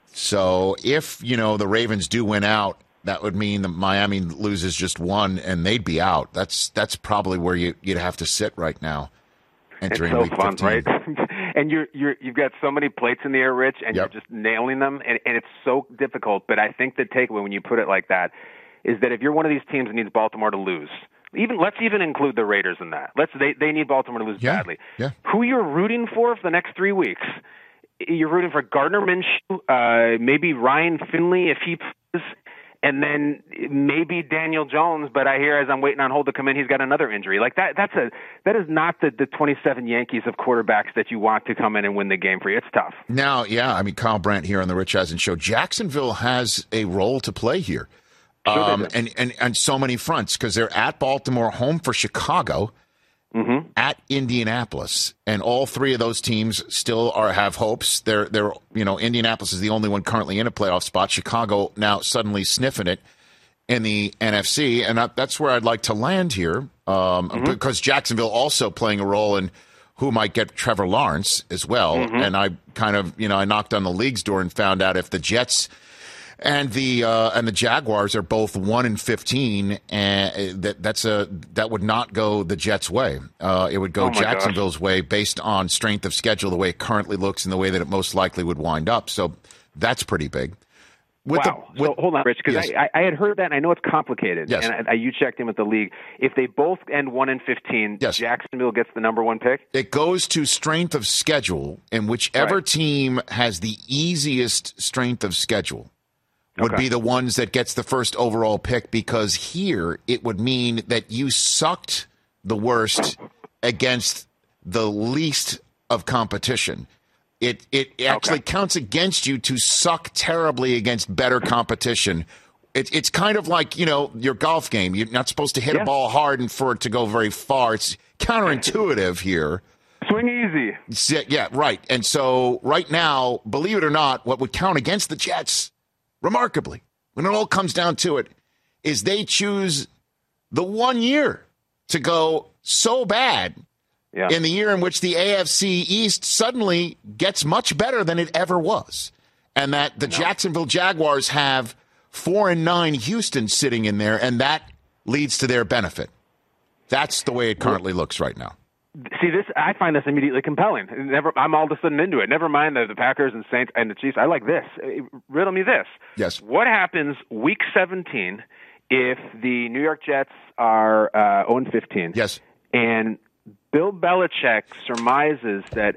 So if, you know, the Ravens do win out, that would mean that Miami loses just one, and they'd be out. That's that's probably where you, you'd have to sit right now. Entering it's so week fun, fifteen. right? And you're you're you've got so many plates in the air, Rich, and yep. you're just nailing them, and, and it's so difficult. But I think the takeaway when you put it like that is that if you're one of these teams that needs Baltimore to lose, even let's even include the Raiders in that. Let's they they need Baltimore to lose yeah. badly. Yeah. Who you're rooting for for the next three weeks? You're rooting for Gardner Minshew, uh, maybe Ryan Finley if he plays. And then maybe Daniel Jones, but I hear as I'm waiting on hold to come in, he's got another injury. Like that, that's a that is not the, the twenty-seven Yankees of quarterbacks that you want to come in and win the game for you. It's tough. Now, yeah, I mean, Kyle Brandt here on the Rich Eisen Show. Jacksonville has a role to play here, sure um, and and and so many fronts because they're at Baltimore, home for Chicago. Mm-hmm. At Indianapolis, and all three of those teams still are have hopes. They're they're you know Indianapolis is the only one currently in a playoff spot. Chicago now suddenly sniffing it in the N F C, and that's where I'd like to land here um, mm-hmm. because Jacksonville also playing a role in who might get Trevor Lawrence as well. Mm-hmm. And I kind of you know I knocked on the league's door and found out if the Jets and the uh, and the Jaguars are both one and fifteen, and that that's a that would not go the Jets' way. Uh, it would go oh Jacksonville's gosh. way based on strength of schedule, the way it currently looks, and the way that it most likely would wind up. So that's pretty big. With wow. The, with, so hold on, Rich, because yes. I, I had heard that, and I know it's complicated. Yes. And I, I, you checked in with the league. If they both end one and fifteen, yes. Jacksonville gets the number one pick. It goes to strength of schedule, and whichever right. team has the easiest strength of schedule would okay. be the ones that gets the first overall pick, because here it would mean that you sucked the worst against the least of competition. It it actually okay. counts against you to suck terribly against better competition. It, it's kind of like, you know, your golf game. You're not supposed to hit yeah. a ball hard and for it to go very far. It's counterintuitive here. Swing easy. Yeah, right. And so right now, believe it or not, what would count against the Jets, remarkably, when it all comes down to it, is they choose the one year to go so bad yeah. in the year in which the A F C East suddenly gets much better than it ever was. And that the no. Jacksonville Jaguars have four and nine Houston sitting in there, and that leads to their benefit. That's the way it currently looks right now. See, this I find this immediately compelling. Never, I'm all of a sudden into it. Never mind the, the Packers and Saints and the Chiefs. I like this. Riddle me this. Yes. What happens week seventeen if the New York Jets are uh, oh and fifteen? Yes. And Bill Belichick surmises that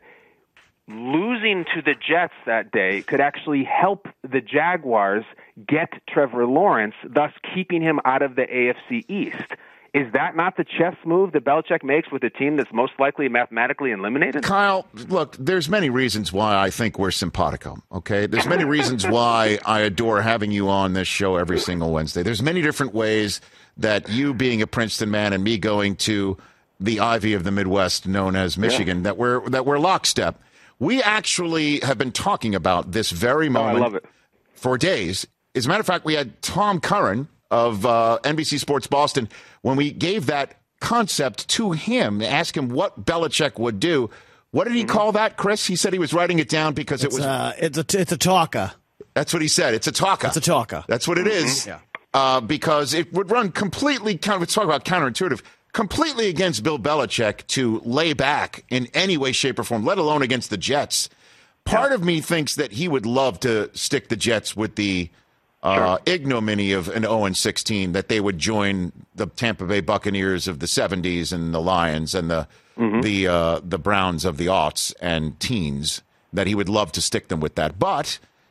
losing to the Jets that day could actually help the Jaguars get Trevor Lawrence, thus keeping him out of the A F C East. Is that not the chess move that Belichick makes with a team that's most likely mathematically eliminated? Kyle, look, there's many reasons why I think we're simpatico, okay? There's many reasons why I adore having you on this show every single Wednesday. There's many different ways that you being a Princeton man and me going to the Ivy of the Midwest known as Michigan, yeah. that we're that we're lockstep. We actually have been talking about this very moment oh, I love it. for days. As a matter of fact, we had Tom Curran of uh, N B C Sports Boston, when we gave that concept to him, ask him what Belichick would do. What did he mm-hmm. call that, Chris? He said he was writing it down because it's it was... Uh, it's, a, it's a talker. That's what he said. It's a talker. It's a talker. That's what it mm-hmm. is. Yeah. Uh, because it would run completely, let's talk about counterintuitive, completely against Bill Belichick to lay back in any way, shape, or form, let alone against the Jets. Part yeah. of me thinks that he would love to stick the Jets with the... Uh, sure. ignominy of an oh and sixteen, that they would join the Tampa Bay Buccaneers of the seventies and the Lions and the mm-hmm. the uh, the Browns of the aughts and teens, that he would love to stick them with that. But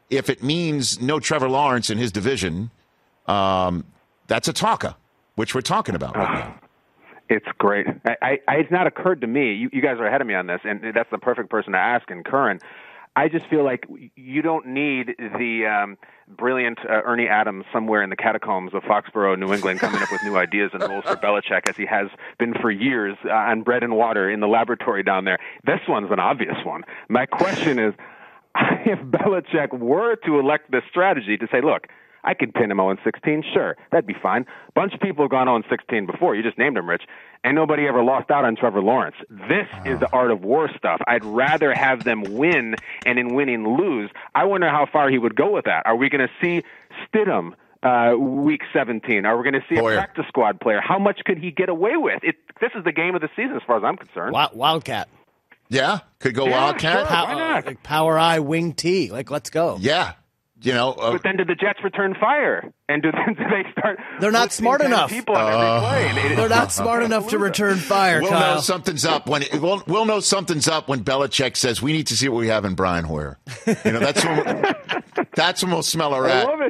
if it means no Trevor Lawrence in his division, um, that's a talker, which we're talking about right now. It's great. I, I, it's not occurred to me. You, you guys are ahead of me on this, and that's the perfect person to ask in Curran. I just feel like you don't need the um, brilliant uh, Ernie Adams somewhere in the catacombs of Foxborough, New England, coming up with new ideas and roles for Belichick, as he has been for years uh, on bread and water in the laboratory down there. This one's an obvious one. My question is, if Belichick were to elect this strategy to say, look, I could pin him oh and sixteen, sure, that'd be fine. Bunch of people have gone oh and sixteen before. You just named him, Rich. And nobody ever lost out on Trevor Lawrence. This oh. is the art of war stuff. I'd rather have them win and in winning lose. I wonder how far he would go with that. Are we going to see Stidham uh, week seventeen? Are we going to see Boyer. a practice squad player? How much could he get away with? It, this is the game of the season as far as I'm concerned. Wildcat. Yeah, could go yeah, Wildcat. Sure, why not? Like Power Eye Wing T. Like, let's go. Yeah. You know, uh, but then do the Jets return fire? And do, do they start? They're not smart enough. People on uh, every play. It, They're not smart enough to return fire. We'll Kyle. know something's up when it, we'll, we'll know something's up when Belichick says we need to see what we have in Brian Hoyer. You know, that's when that's when we'll smell a rat. I love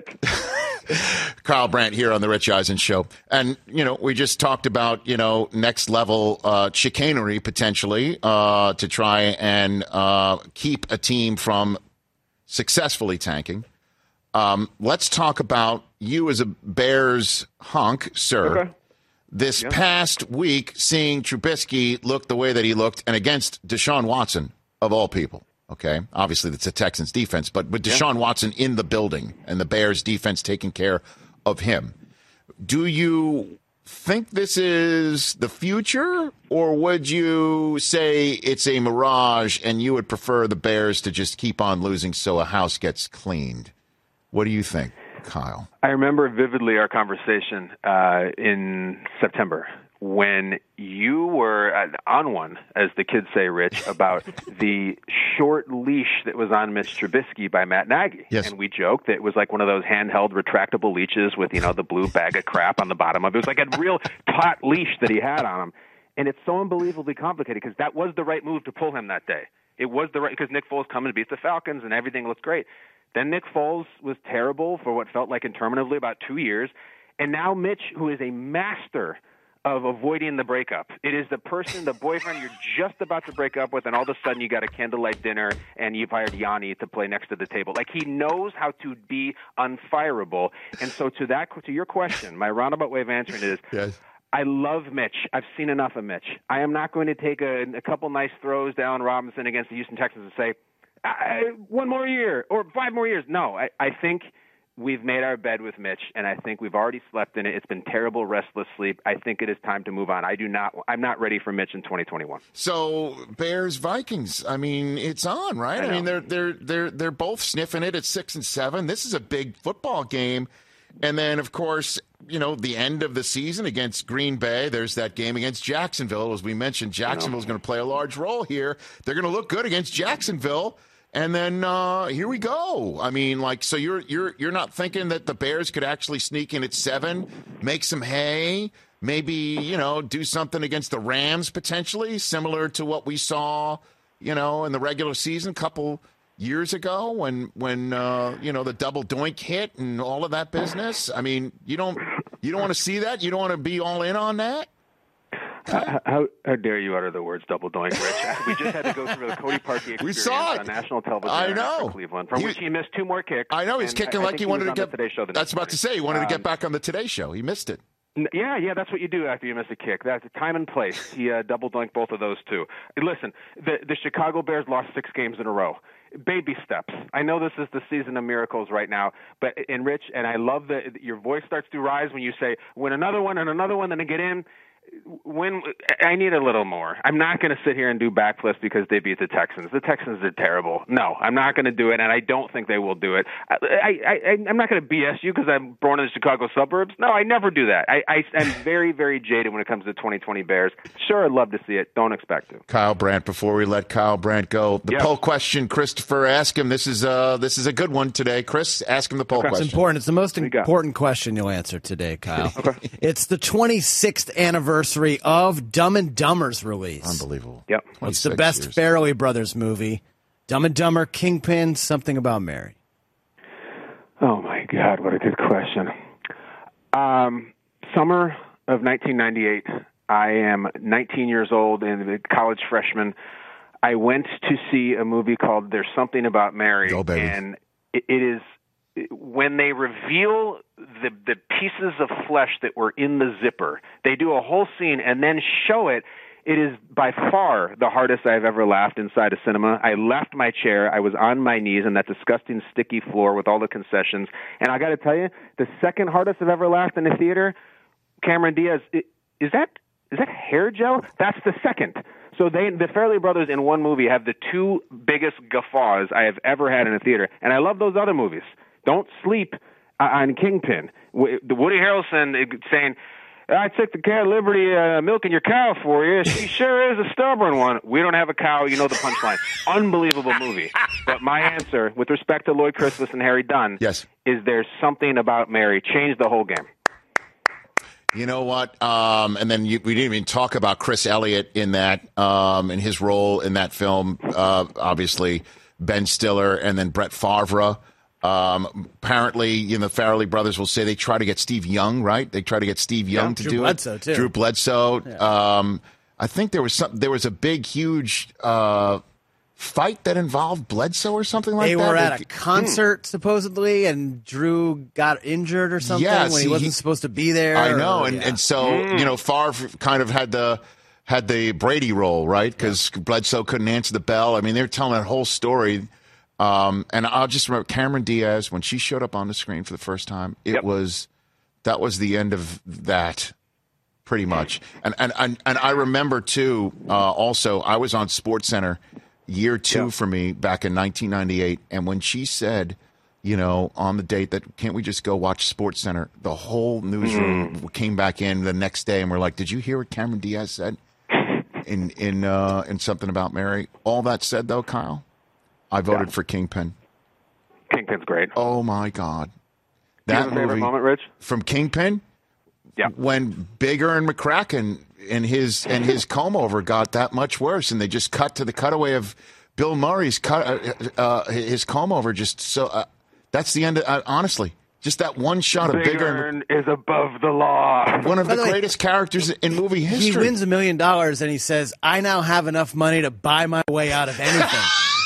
it. Kyle Brandt here on the Rich Eisen Show, and you know we just talked about you know next level uh, chicanery potentially uh, to try and uh, keep a team from successfully tanking. Um, let's talk about you as a Bears hunk, sir. Okay. This yeah. past week, seeing Trubisky look the way that he looked, and against Deshaun Watson, of all people. Okay, obviously that's a Texans defense, but with Deshaun yeah. Watson in the building and the Bears defense taking care of him, do you think this is the future, or would you say it's a mirage and you would prefer the Bears to just keep on losing so a house gets cleaned? What do you think, Kyle? I remember vividly our conversation uh, in September when you were on one, as the kids say, Rich, about the short leash that was on Mitch Trubisky by Matt Nagy. Yes. And we joked that it was like one of those handheld retractable leashes with, you know, the blue bag of crap on the bottom of it. It was like a real taut leash that he had on him. And it's so unbelievably complicated because that was the right move to pull him that day. It was the right – because Nick Foles coming to beat the Falcons and everything looked great. Then Nick Foles was terrible for what felt like interminably about two years. And now Mitch, who is a master of avoiding the breakup. It is the person, the boyfriend you're just about to break up with, and all of a sudden you got a candlelight dinner and you've hired Yanni to play next to the table. Like, he knows how to be unfireable. And so to that, to your question, my roundabout way of answering it is, yes. I love Mitch. I've seen enough of Mitch. I am not going to take a, a couple nice throws down Robinson against the Houston Texans and say, I, one more year or five more years. No, I, I think we've made our bed with Mitch, and I think we've already slept in it. It's been terrible, restless sleep. I think it is time to move on. I do not. I'm not ready for Mitch in twenty twenty-one. So Bears Vikings. I mean, it's on, right? I, I mean, they're they're they're they're both sniffing it at six and seven. This is a big football game, and then of course, you know, the end of the season against Green Bay. There's that game against Jacksonville, as we mentioned. Jacksonville's going to play a large role here. They're going to look good against Jacksonville. And then uh, here we go. I mean, like, so you're you're you're not thinking that the Bears could actually sneak in at seven, make some hay, maybe, you know, do something against the Rams potentially, similar to what we saw, you know, in the regular season a couple years ago when when uh, you know, the double doink hit and all of that business. I mean, you don't you don't want to see that? You don't want to be all in on that? How, how, how dare you utter the words double doink, Rich? We just had to go through the Cody Parkey experience we saw it. on national television. I know. In Cleveland, from he, which he missed two more kicks. I know. He's kicking I, like I he wanted he to get – Today Show the that's about morning. to say. He wanted um, to get back on the Today Show. He missed it. Yeah, yeah, that's what you do after you miss a kick. That's time and place. He uh, double doinked both of those, too. Listen, the, the Chicago Bears lost six games in a row. Baby steps. I know this is the season of miracles right now, but and Rich, and I love that your voice starts to rise when you say, win another one and another one, then I get in. When I need a little more. I'm not going to sit here and do backflips because they beat the Texans. The Texans are terrible. No, I'm not going to do it, and I don't think they will do it. I, I, I, I'm not going to B S you because I'm born in the Chicago suburbs. No, I never do that. I, I, I'm very, very jaded when it comes to the twenty twenty Bears. Sure, I'd love to see it. Don't expect to. Kyle Brandt, before we let Kyle Brandt go, the yep. poll question, Christopher, ask him. This is, uh, this is a good one today. Chris, ask him the poll okay. question. It's important. It's the most important question you'll answer today, Kyle. okay. It's the twenty-sixth anniversary of Dumb and Dumber's release. Unbelievable. Yep. It's the best years. Farrelly Brothers movie. Dumb and Dumber, Kingpin, Something About Mary. God, what a good question. Um, summer of nineteen ninety-eight. I am nineteen years old and a college freshman. I went to see a movie called There's Something About Mary. Go, baby. And it, it is when they reveal the the pieces of flesh that were in the zipper. They do a whole scene and then show it. It is by far the hardest I've ever laughed inside a cinema. I left my chair. I was on my knees on that disgusting sticky floor with all the concessions. And I got to tell you, the second hardest I've ever laughed in a theater, Cameron Diaz, is that is that hair gel? That's the second. So they, the Farrelly brothers in one movie have the two biggest guffaws I have ever had in a theater. And I love those other movies. Don't sleep on Kingpin. The Woody Harrelson saying, I took the care of Liberty uh, milking your cow for you. She sure is a stubborn one. We don't have a cow. You know the punchline. Unbelievable movie. But my answer, with respect to Lloyd Christmas and Harry Dunn, yes, is There's Something About Mary. Changed the whole game. You know what? Um, and then you, we didn't even talk about Chris Elliott in that, um, in his role in that film. Uh, obviously, Ben Stiller and then Brett Favre. Um, apparently, you know, the Farrelly brothers will say they try to get Steve Young, right? They try to get Steve Young yeah, to Drew do Bledsoe, it. Too. Drew Bledsoe. Yeah. Um, I think there was some. There was a big, huge uh, fight that involved Bledsoe or something like they that. They were at a concert mm. supposedly, and Drew got injured or something yes, when he wasn't he, supposed to be there. I know, or, and yeah. and so mm. you know, Favre kind of had the. had the Brady role, right? Because yeah. Bledsoe couldn't answer the bell. I mean, they were telling that whole story. Um, and I'll just remember Cameron Diaz, when she showed up on the screen for the first time, it yep. was, that was the end of that, pretty much. And and and, and I remember, too, uh, also, I was on SportsCenter year two yep. for me back in nineteen ninety-eight. And when she said, you know, on the date that, can't we just go watch SportsCenter, the whole newsroom mm. came back in the next day and we're like, did you hear what Cameron Diaz said in, in, uh, in Something About Mary? All that said, though, Kyle, I voted yeah. for Kingpin. Kingpin's great. Oh, my God. That Do you have a favorite moment, Rich? From Kingpin? Yeah. When Bigger and McCracken and his and his comb over got that much worse, and they just cut to the cutaway of Bill Murray's cut, uh, uh, his comb over. Just so uh, that's the end. Of, uh, honestly, just that one shot of Bigger and, is above the law. One of By the, the greatest way, characters in movie history. He wins a million dollars, and he says, "I now have enough money to buy my way out of anything."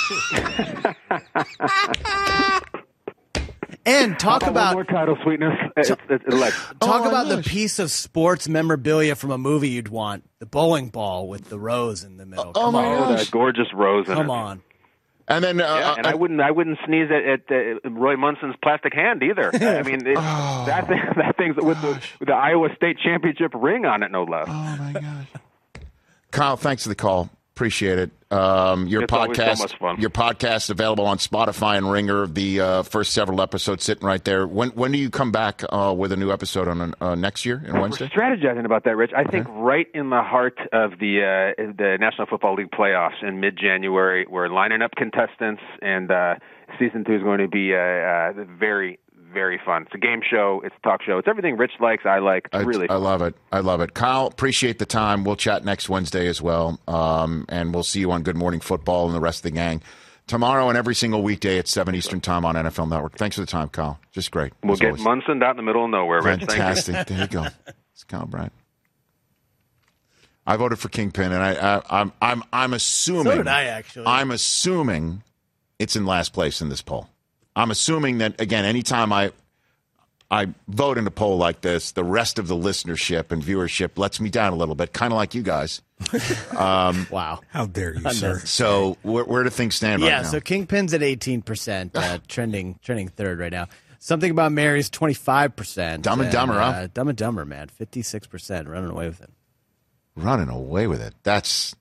And talk about, about more title sweetness. It's, it's, it's like, talk oh, about the piece of sports memorabilia from a movie you'd want: the bowling ball with the rose in the middle. Oh, Come my on, gosh. that gorgeous rose. In Come it. on. And then, uh, yeah, and I, I wouldn't, I wouldn't sneeze at, at uh, Roy Munson's plastic hand either. I mean, it, oh, that thing, that thing's with the, with the Iowa State championship ring on it, no less. Oh my gosh, Kyle, thanks for the call. Appreciate it. Um, your it's podcast, so much fun. Your podcast available on Spotify and Ringer. The uh, first several episodes sitting right there. When when do you come back uh, with a new episode on uh, next year in Wednesday? We're strategizing about that, Rich. I think okay. right in the heart of the uh, the National Football League playoffs in mid-January, we're lining up contestants, and uh, season two is going to be uh, uh, very. Very fun. It's a game show. It's a talk show. It's everything Rich likes, I like. It's I, really I fun. love it. I love it. Kyle, appreciate the time. We'll chat next Wednesday as well. Um, and we'll see you on Good Morning Football and the rest of the gang tomorrow and every single weekday at seven Eastern Time on N F L Network. Thanks for the time, Kyle. Just great. We'll get always. Munson out in the middle of nowhere, Rich. Fantastic. Thank you. There you go. It's Kyle Bryant. I voted for Kingpin, and I, I, I'm, I'm, I'm assuming. So did I, actually. I'm assuming it's in last place in this poll. I'm assuming that, again, anytime I I vote in a poll like this, the rest of the listenership and viewership lets me down a little bit, kind of like you guys. Um, wow. How dare you, sir? So where, where do things stand yeah, right now? Yeah, so Kingpin's at eighteen percent, uh, trending trending third right now. Something About Mary's twenty-five percent. Dumb and Dumber, uh, huh? Dumb and Dumber, man, fifty-six percent, running away with it. Running away with it. That's...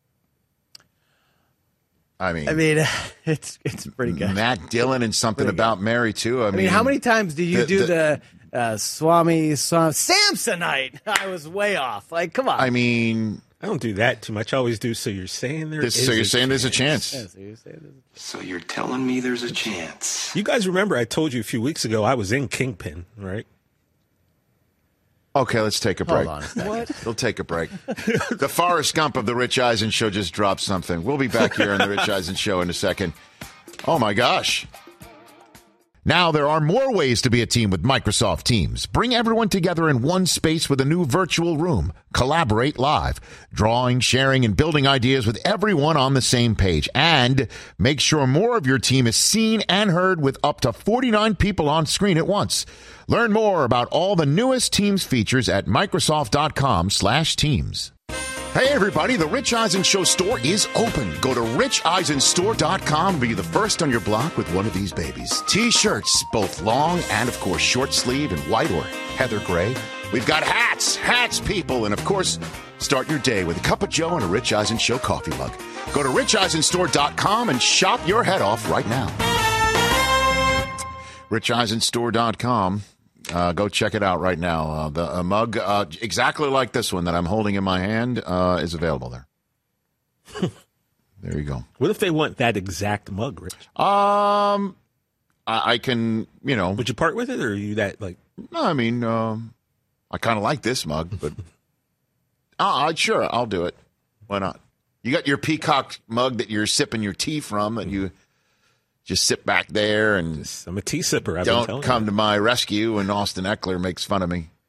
I mean, I mean, it's it's pretty good. Matt Dillon and Something About Mary, too. I, I mean, mean, how many times do you the, do the, the uh, Swami, Swami Samsonite? I was way off. Like, come on. I mean, I don't do that too much. I always do. So you're saying there this, is So you're a saying chance. there's a chance. Yeah, so, you're saying there's a... so you're telling me there's a chance. You guys remember I told you a few weeks ago I was in Kingpin, right? Okay, let's take a break. Hold on a second. What? We'll take a break. The Forrest Gump of the Rich Eisen Show just dropped something. We'll be back here on the Rich Eisen Show in a second. Oh, my gosh. Now there are more ways to be a team with Microsoft Teams. Bring everyone together in one space with a new virtual room. Collaborate live, drawing, sharing, and building ideas with everyone on the same page. And make sure more of your team is seen and heard with up to forty-nine people on screen at once. Learn more about all the newest Teams features at Microsoft.com slash Teams. Hey, everybody, the Rich Eisen Show store is open. Go to Rich Eisen Store dot com and be the first on your block with one of these babies. T-shirts, both long and, of course, short sleeve in white or heather gray. We've got hats, hats, people, and, of course, start your day with a cup of joe and a Rich Eisen Show coffee mug. Go to Rich Eisen Store dot com and shop your head off right now. Rich Eisen Store dot com. Uh, go check it out right now. Uh, the a mug uh, exactly like this one that I'm holding in my hand uh, is available there. There you go. What if they want that exact mug, Rich? Um, I, I can, you know. Would you part with it, or are you that, like? No, I mean, um, I kind of like this mug, but uh, sure, I'll do it. Why not? You got your peacock mug that you're sipping your tea from, and you just sit back there and just, I'm a tea sipper. I've don't been telling come you. to my rescue when Austin Eckler makes fun of me.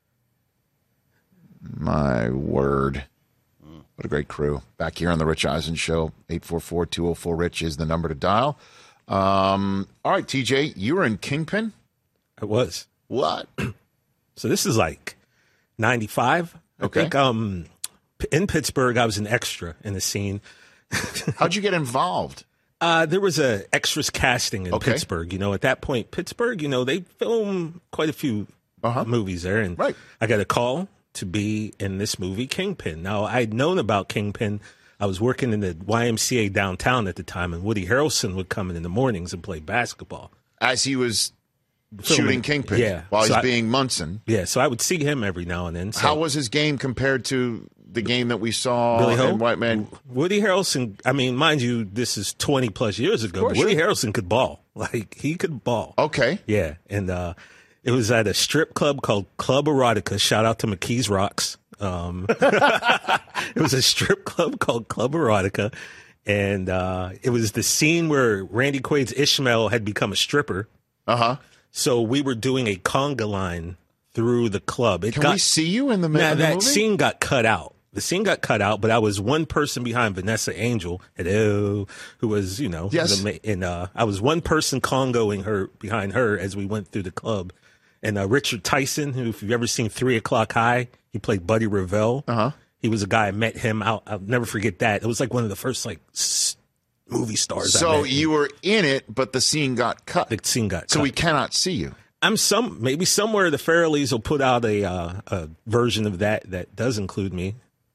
My word. What a great crew. Back here on the Rich Eisen Show. eight four four, two oh four, RICH is the number to dial. Um, all right, T J, you were in Kingpin? I was. What? So this is like ninety-five. Okay. I think um, in Pittsburgh, I was an extra in the scene. How'd you get involved? Uh, there was a extras casting in Okay. Pittsburgh. You know, at that point, Pittsburgh, you know, they film quite a few Uh-huh. movies there. And Right. I got a call to be in this movie, Kingpin. Now, I'd known about Kingpin. I was working in the Y M C A downtown at the time, and Woody Harrelson would come in in the mornings and play basketball. As he was Filming. shooting Kingpin Yeah. while So he's I- being Munson. Yeah, so I would see him every now and then. So How was his game compared to the game that we saw Billy Ho? in White Man? Woody Harrelson, I mean, mind you, this is twenty plus years ago, course, but Woody sure. Harrelson could ball. Like, he could ball. Okay. Yeah, and uh, it was at a strip club called Club Erotica. Shout out to McKee's Rocks. Um, it was a strip club called Club Erotica, and uh, it was the scene where Randy Quaid's Ishmael had become a stripper. Uh-huh. So we were doing a conga line through the club. It Can got, we see you in the, Now, in the that movie? scene got cut out. The scene got cut out, but I was one person behind Vanessa Angel, hello, who was, you know, Yes. the ma- and uh, I was one person congoing her behind her as we went through the club. And uh, Richard Tyson, who, if you've ever seen Three O'Clock High, he played Buddy Revell. Uh-huh. He was a guy I met him out. I'll never forget that. It was like one of the first like s- movie stars. I So met. you were in it, but the scene got cut. The scene got So cut. we cannot see you. I'm some maybe somewhere the Farrellys will put out a uh, a version of that that does include me.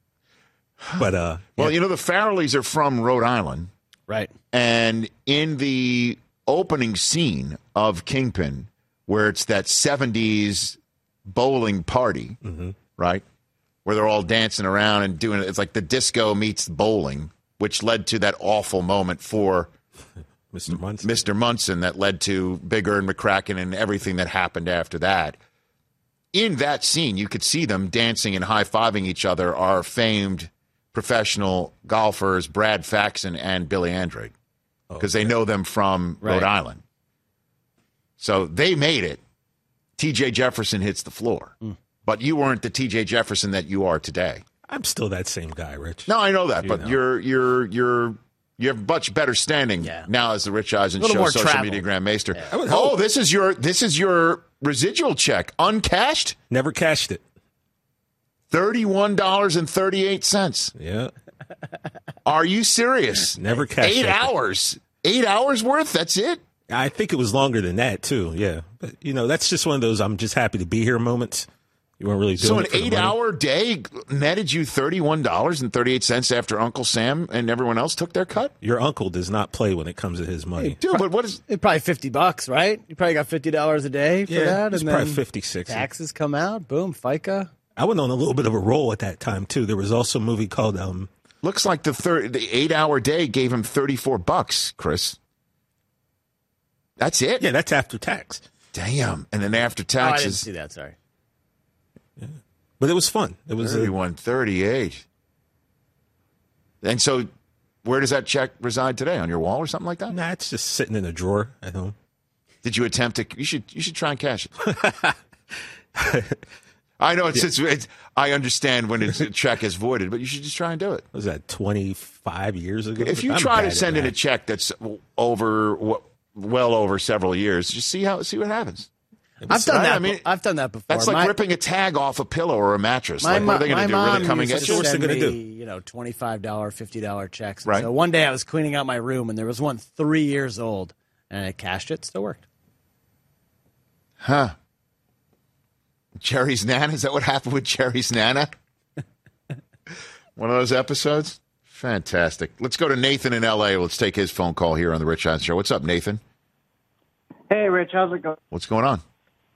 But uh, Well, yeah. you know, the Farrellys are from Rhode Island. Right. And in the opening scene of Kingpin, where it's that seventies bowling party, Mm-hmm. right? Where they're all dancing around and doing it. It's like the disco meets bowling, which led to that awful moment for Mister Munson. Mister Munson that led to Big Ern McCracken and everything that happened after that. In that scene, you could see them dancing and high-fiving each other, our famed professional golfers, Brad Faxon and Billy Andrade, because they know them from Right. Rhode Island. So they made it. T J Jefferson hits the floor. But you weren't the T J Jefferson that you are today. I'm still that same guy, Rich. No, I know that, You but know. you're you're you're you have much better standing Yeah. now as the Rich Eisen A little Show more social travel. media grandmaster. I would Oh, hope. this is your this is your residual check, uncashed, Never cashed it. thirty-one dollars and thirty-eight cents. Yeah. Are you serious? Never cashed Eight it. hours. Eight hours worth? That's it? I think it was longer than that too. Yeah, but you know, that's just one of those I'm just happy to be here moments. You weren't really doing So an it for the money. eight-hour day netted you thirty-one dollars and thirty-eight cents after Uncle Sam and everyone else took their cut? Your uncle does not play when it comes to his money. Dude, but what is... It's probably fifty bucks, right? You probably got fifty dollars a day for Yeah, that. it's and probably then fifty-six. Taxes come out. Boom, FICA. I went on a little bit of a roll at that time too. There was also a movie called um, Looks like the thir- the eight-hour day gave him thirty-four bucks, Chris. That's it? yeah, that's after tax, Damn. And then after Oh, I didn't taxes, see that. Sorry. but it was fun. It was a, thirty-one thirty-eight. And so where does that check reside today? On your wall or something like that? nah. It's just sitting in a drawer at home. Did you attempt to? You should. You should try and cash it. I know it's, yeah. it's, it's. I understand when it's, a check is voided, but you should just try and do it. Was that twenty-five years ago? If you I'm try to send in a check that's over, well over several years, just see how see what happens. I've done right? that. I mean, I've done that before. That's like my, ripping a tag off a pillow or a mattress. My, like, what are they going to do? Really coming at you? What's they going to do? You know, twenty-five dollars, fifty dollars checks. Right. So one day I was cleaning out my room, and there was one three years old, and I cashed it. Still worked. Huh. Jerry's Nana? Is that what happened with Jerry's Nana? One of those episodes? Fantastic. Let's go to Nathan in L A. Let's take his phone call here on the Rich Eisen Show. What's up, Nathan? Hey, Rich. How's it going? What's going on?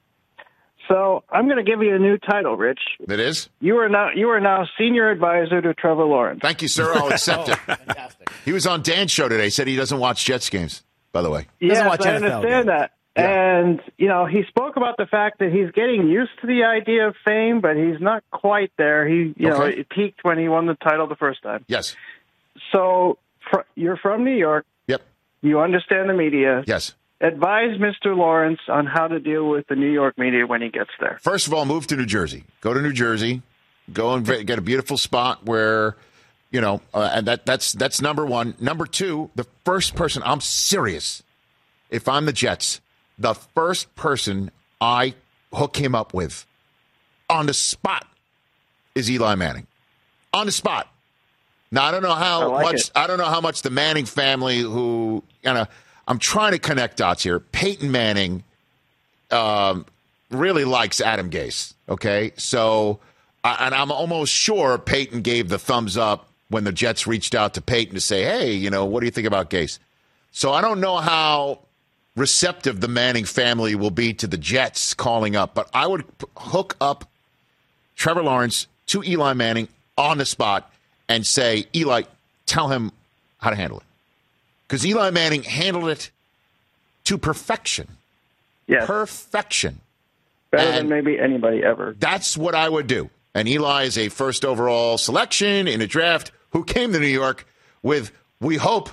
So I'm going to give you a new title, Rich. It is? You are now you are now senior advisor to Trevor Lawrence. Thank you, sir. I'll accept it. Fantastic. He was on Dan's show today. He said he doesn't watch Jets games, by the way. Yes, watch I N F L understand games. that. Yeah. And, you know, he spoke about the fact that he's getting used to the idea of fame, but he's not quite there. He, you know, Okay. it peaked when he won the title the first time. Yes. So fr- you're from New York. Yep. You understand the media. Yes. Advise Mister Lawrence on how to deal with the New York media when he gets there. First of all, move to New Jersey. Go to New Jersey. Go and get a beautiful spot where, you know, uh, and that that's that's number one. Number two, the first person, I'm serious. If I'm the Jets, the first person I hook him up with on the spot is Eli Manning. On the spot. Now, I don't know how I like much it. I don't know how much the Manning family who kind of I'm trying to connect dots here. Peyton Manning um, really likes Adam Gase, okay? So, uh, and I'm almost sure Peyton gave the thumbs up when the Jets reached out to Peyton to say, hey, you know, what do you think about Gase? So I don't know how receptive the Manning family will be to the Jets calling up, but I would p- hook up Trevor Lawrence to Eli Manning on the spot and say, Eli, tell him how to handle it. Because Eli Manning handled it to perfection. Yes. Perfection. Better And than maybe anybody ever. That's what I would do. And Eli is a first overall selection in a draft who came to New York with, we hope,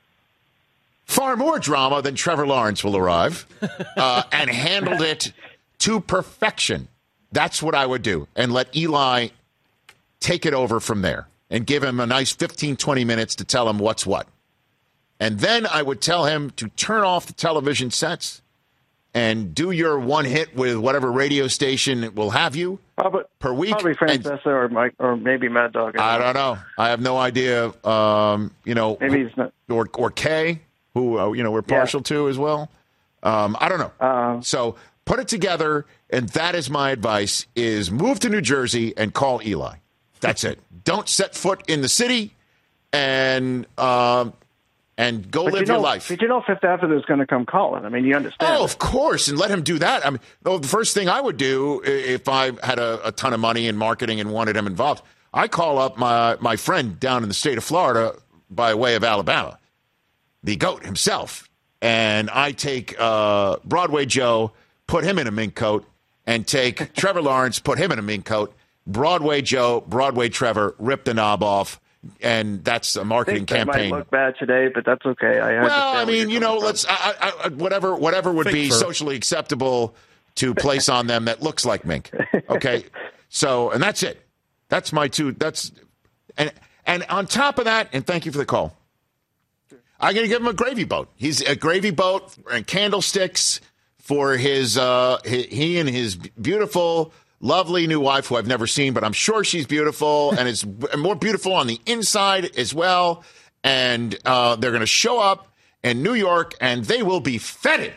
far more drama than Trevor Lawrence will arrive, uh, and handled it to perfection. That's what I would do. And let Eli take it over from there and give him a nice fifteen, twenty minutes to tell him what's what. And then I would tell him to turn off the television sets and do your one hit with whatever radio station will have you probably, per week. Probably Francesa or Mike or maybe Mad Dog. I don't know. I have no idea. Um, you know, maybe he's not. Or or Kay, who uh, you know we're partial yeah. to as well. Um, I don't know. Uh, so put it together, and that is my advice: is move to New Jersey and call Eli. That's it. Don't set foot in the city, and. Um, And go but live you know, your life. But you know Fifth Avenue is going to come calling. I mean, you understand. Oh, of course. And let him do that. I mean, the first thing I would do if I had a, a ton of money in marketing and wanted him involved, I call up my, my friend down in the state of Florida by way of Alabama, the GOAT himself. And I take uh, Broadway Joe, put him in a mink coat, and take Trevor Lawrence, put him in a mink coat, Broadway Joe, Broadway Trevor, rip the knob off. And that's a marketing I think that campaign. Might look bad today, but that's okay. I well, I mean, you know, let's I, I, whatever whatever would Fake be fur. socially acceptable to place on them that looks like mink. Okay, so and that's it. That's my two. That's and and on top of that, and thank you for the call. I'm going to give him a gravy boat. He's a gravy boat and candlesticks for his uh, he and his beautiful. Lovely new wife who I've never seen, but I'm sure she's beautiful and is more beautiful on the inside as well. And uh, they're going to show up in New York and they will be feted.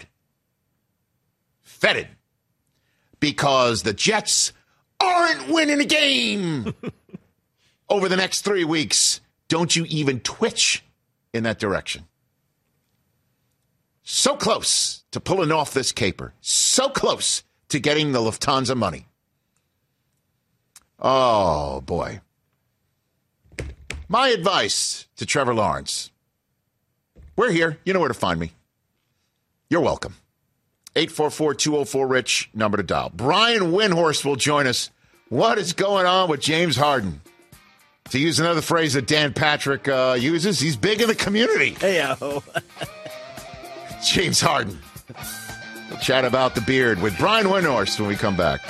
Feted. Because the Jets aren't winning a game over the next three weeks. Don't you even twitch in that direction. So close to pulling off this caper. So close to getting the Lufthansa money. Oh, boy. My advice to Trevor Lawrence. We're here. You know where to find me. You're welcome. eight four four, two oh four, RICH, number to dial. Brian Windhorst will join us. What is going on with James Harden? To use another phrase that Dan Patrick uh, uses, he's big in the community. Hey-o. James Harden. chat about the beard with Brian Windhorst when we come back.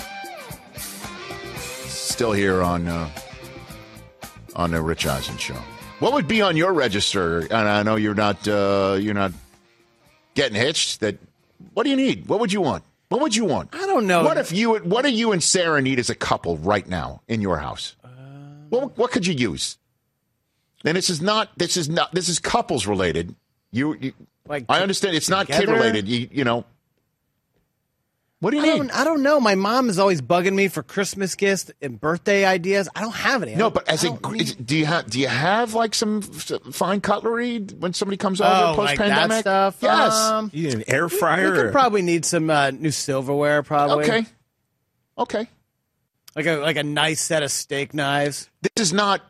Still here on uh, on the Rich Eisen show. What would be on your register? And I know you're not uh, you're not getting hitched. That what do you need? What would you want? What would you want? I don't know. What if you? What do you and Sarah need as a couple right now in your house? Uh, what what could you use? And this is not. This is not. This is couples related. You, you like? I understand. It's not kid related. You, you know. What do you I need? Don't, I don't know. My mom is always bugging me for Christmas gifts and birthday ideas. I don't have any. No, but as a, is, do you have? Do you have like some fine cutlery when somebody comes over oh, post pandemic? Like that stuff? Yes. Um, you need an air fryer. We, we could probably need some uh, new silverware. Probably. Okay. Okay. Like a like a nice set of steak knives. This is not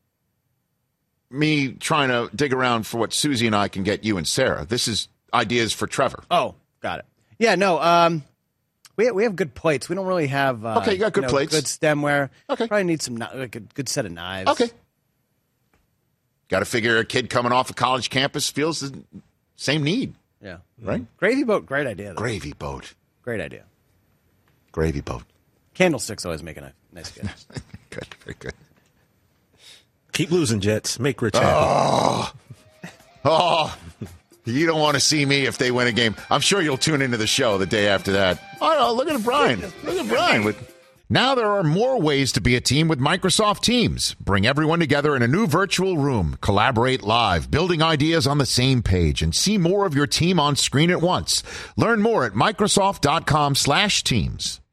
me trying to dig around for what Susie and I can get you and Sarah. This is ideas for Trevor. Oh, got it. Yeah. No. Um. We we have good plates. We don't really have uh, okay. You got good you know, plates, good stemware. Okay, probably need some like a good set of knives. Okay, got to figure a kid coming off a college campus feels the same need. Yeah, right. Gravy boat, great idea. Though. Gravy boat, great idea. Gravy boat. Candlesticks always make a nice, nice gift. Good, very good. Keep losing, Jets. Make Rich happy. Oh, oh. You don't want to see me if they win a game. I'm sure you'll tune into the show the day after that. Oh, no, look at Brian. Look at Brian. With- now there are more ways to be a team with Microsoft Teams. Bring everyone together in a new virtual room. Collaborate live, building ideas on the same page, and see more of your team on screen at once. Learn more at Microsoft.com slash teams.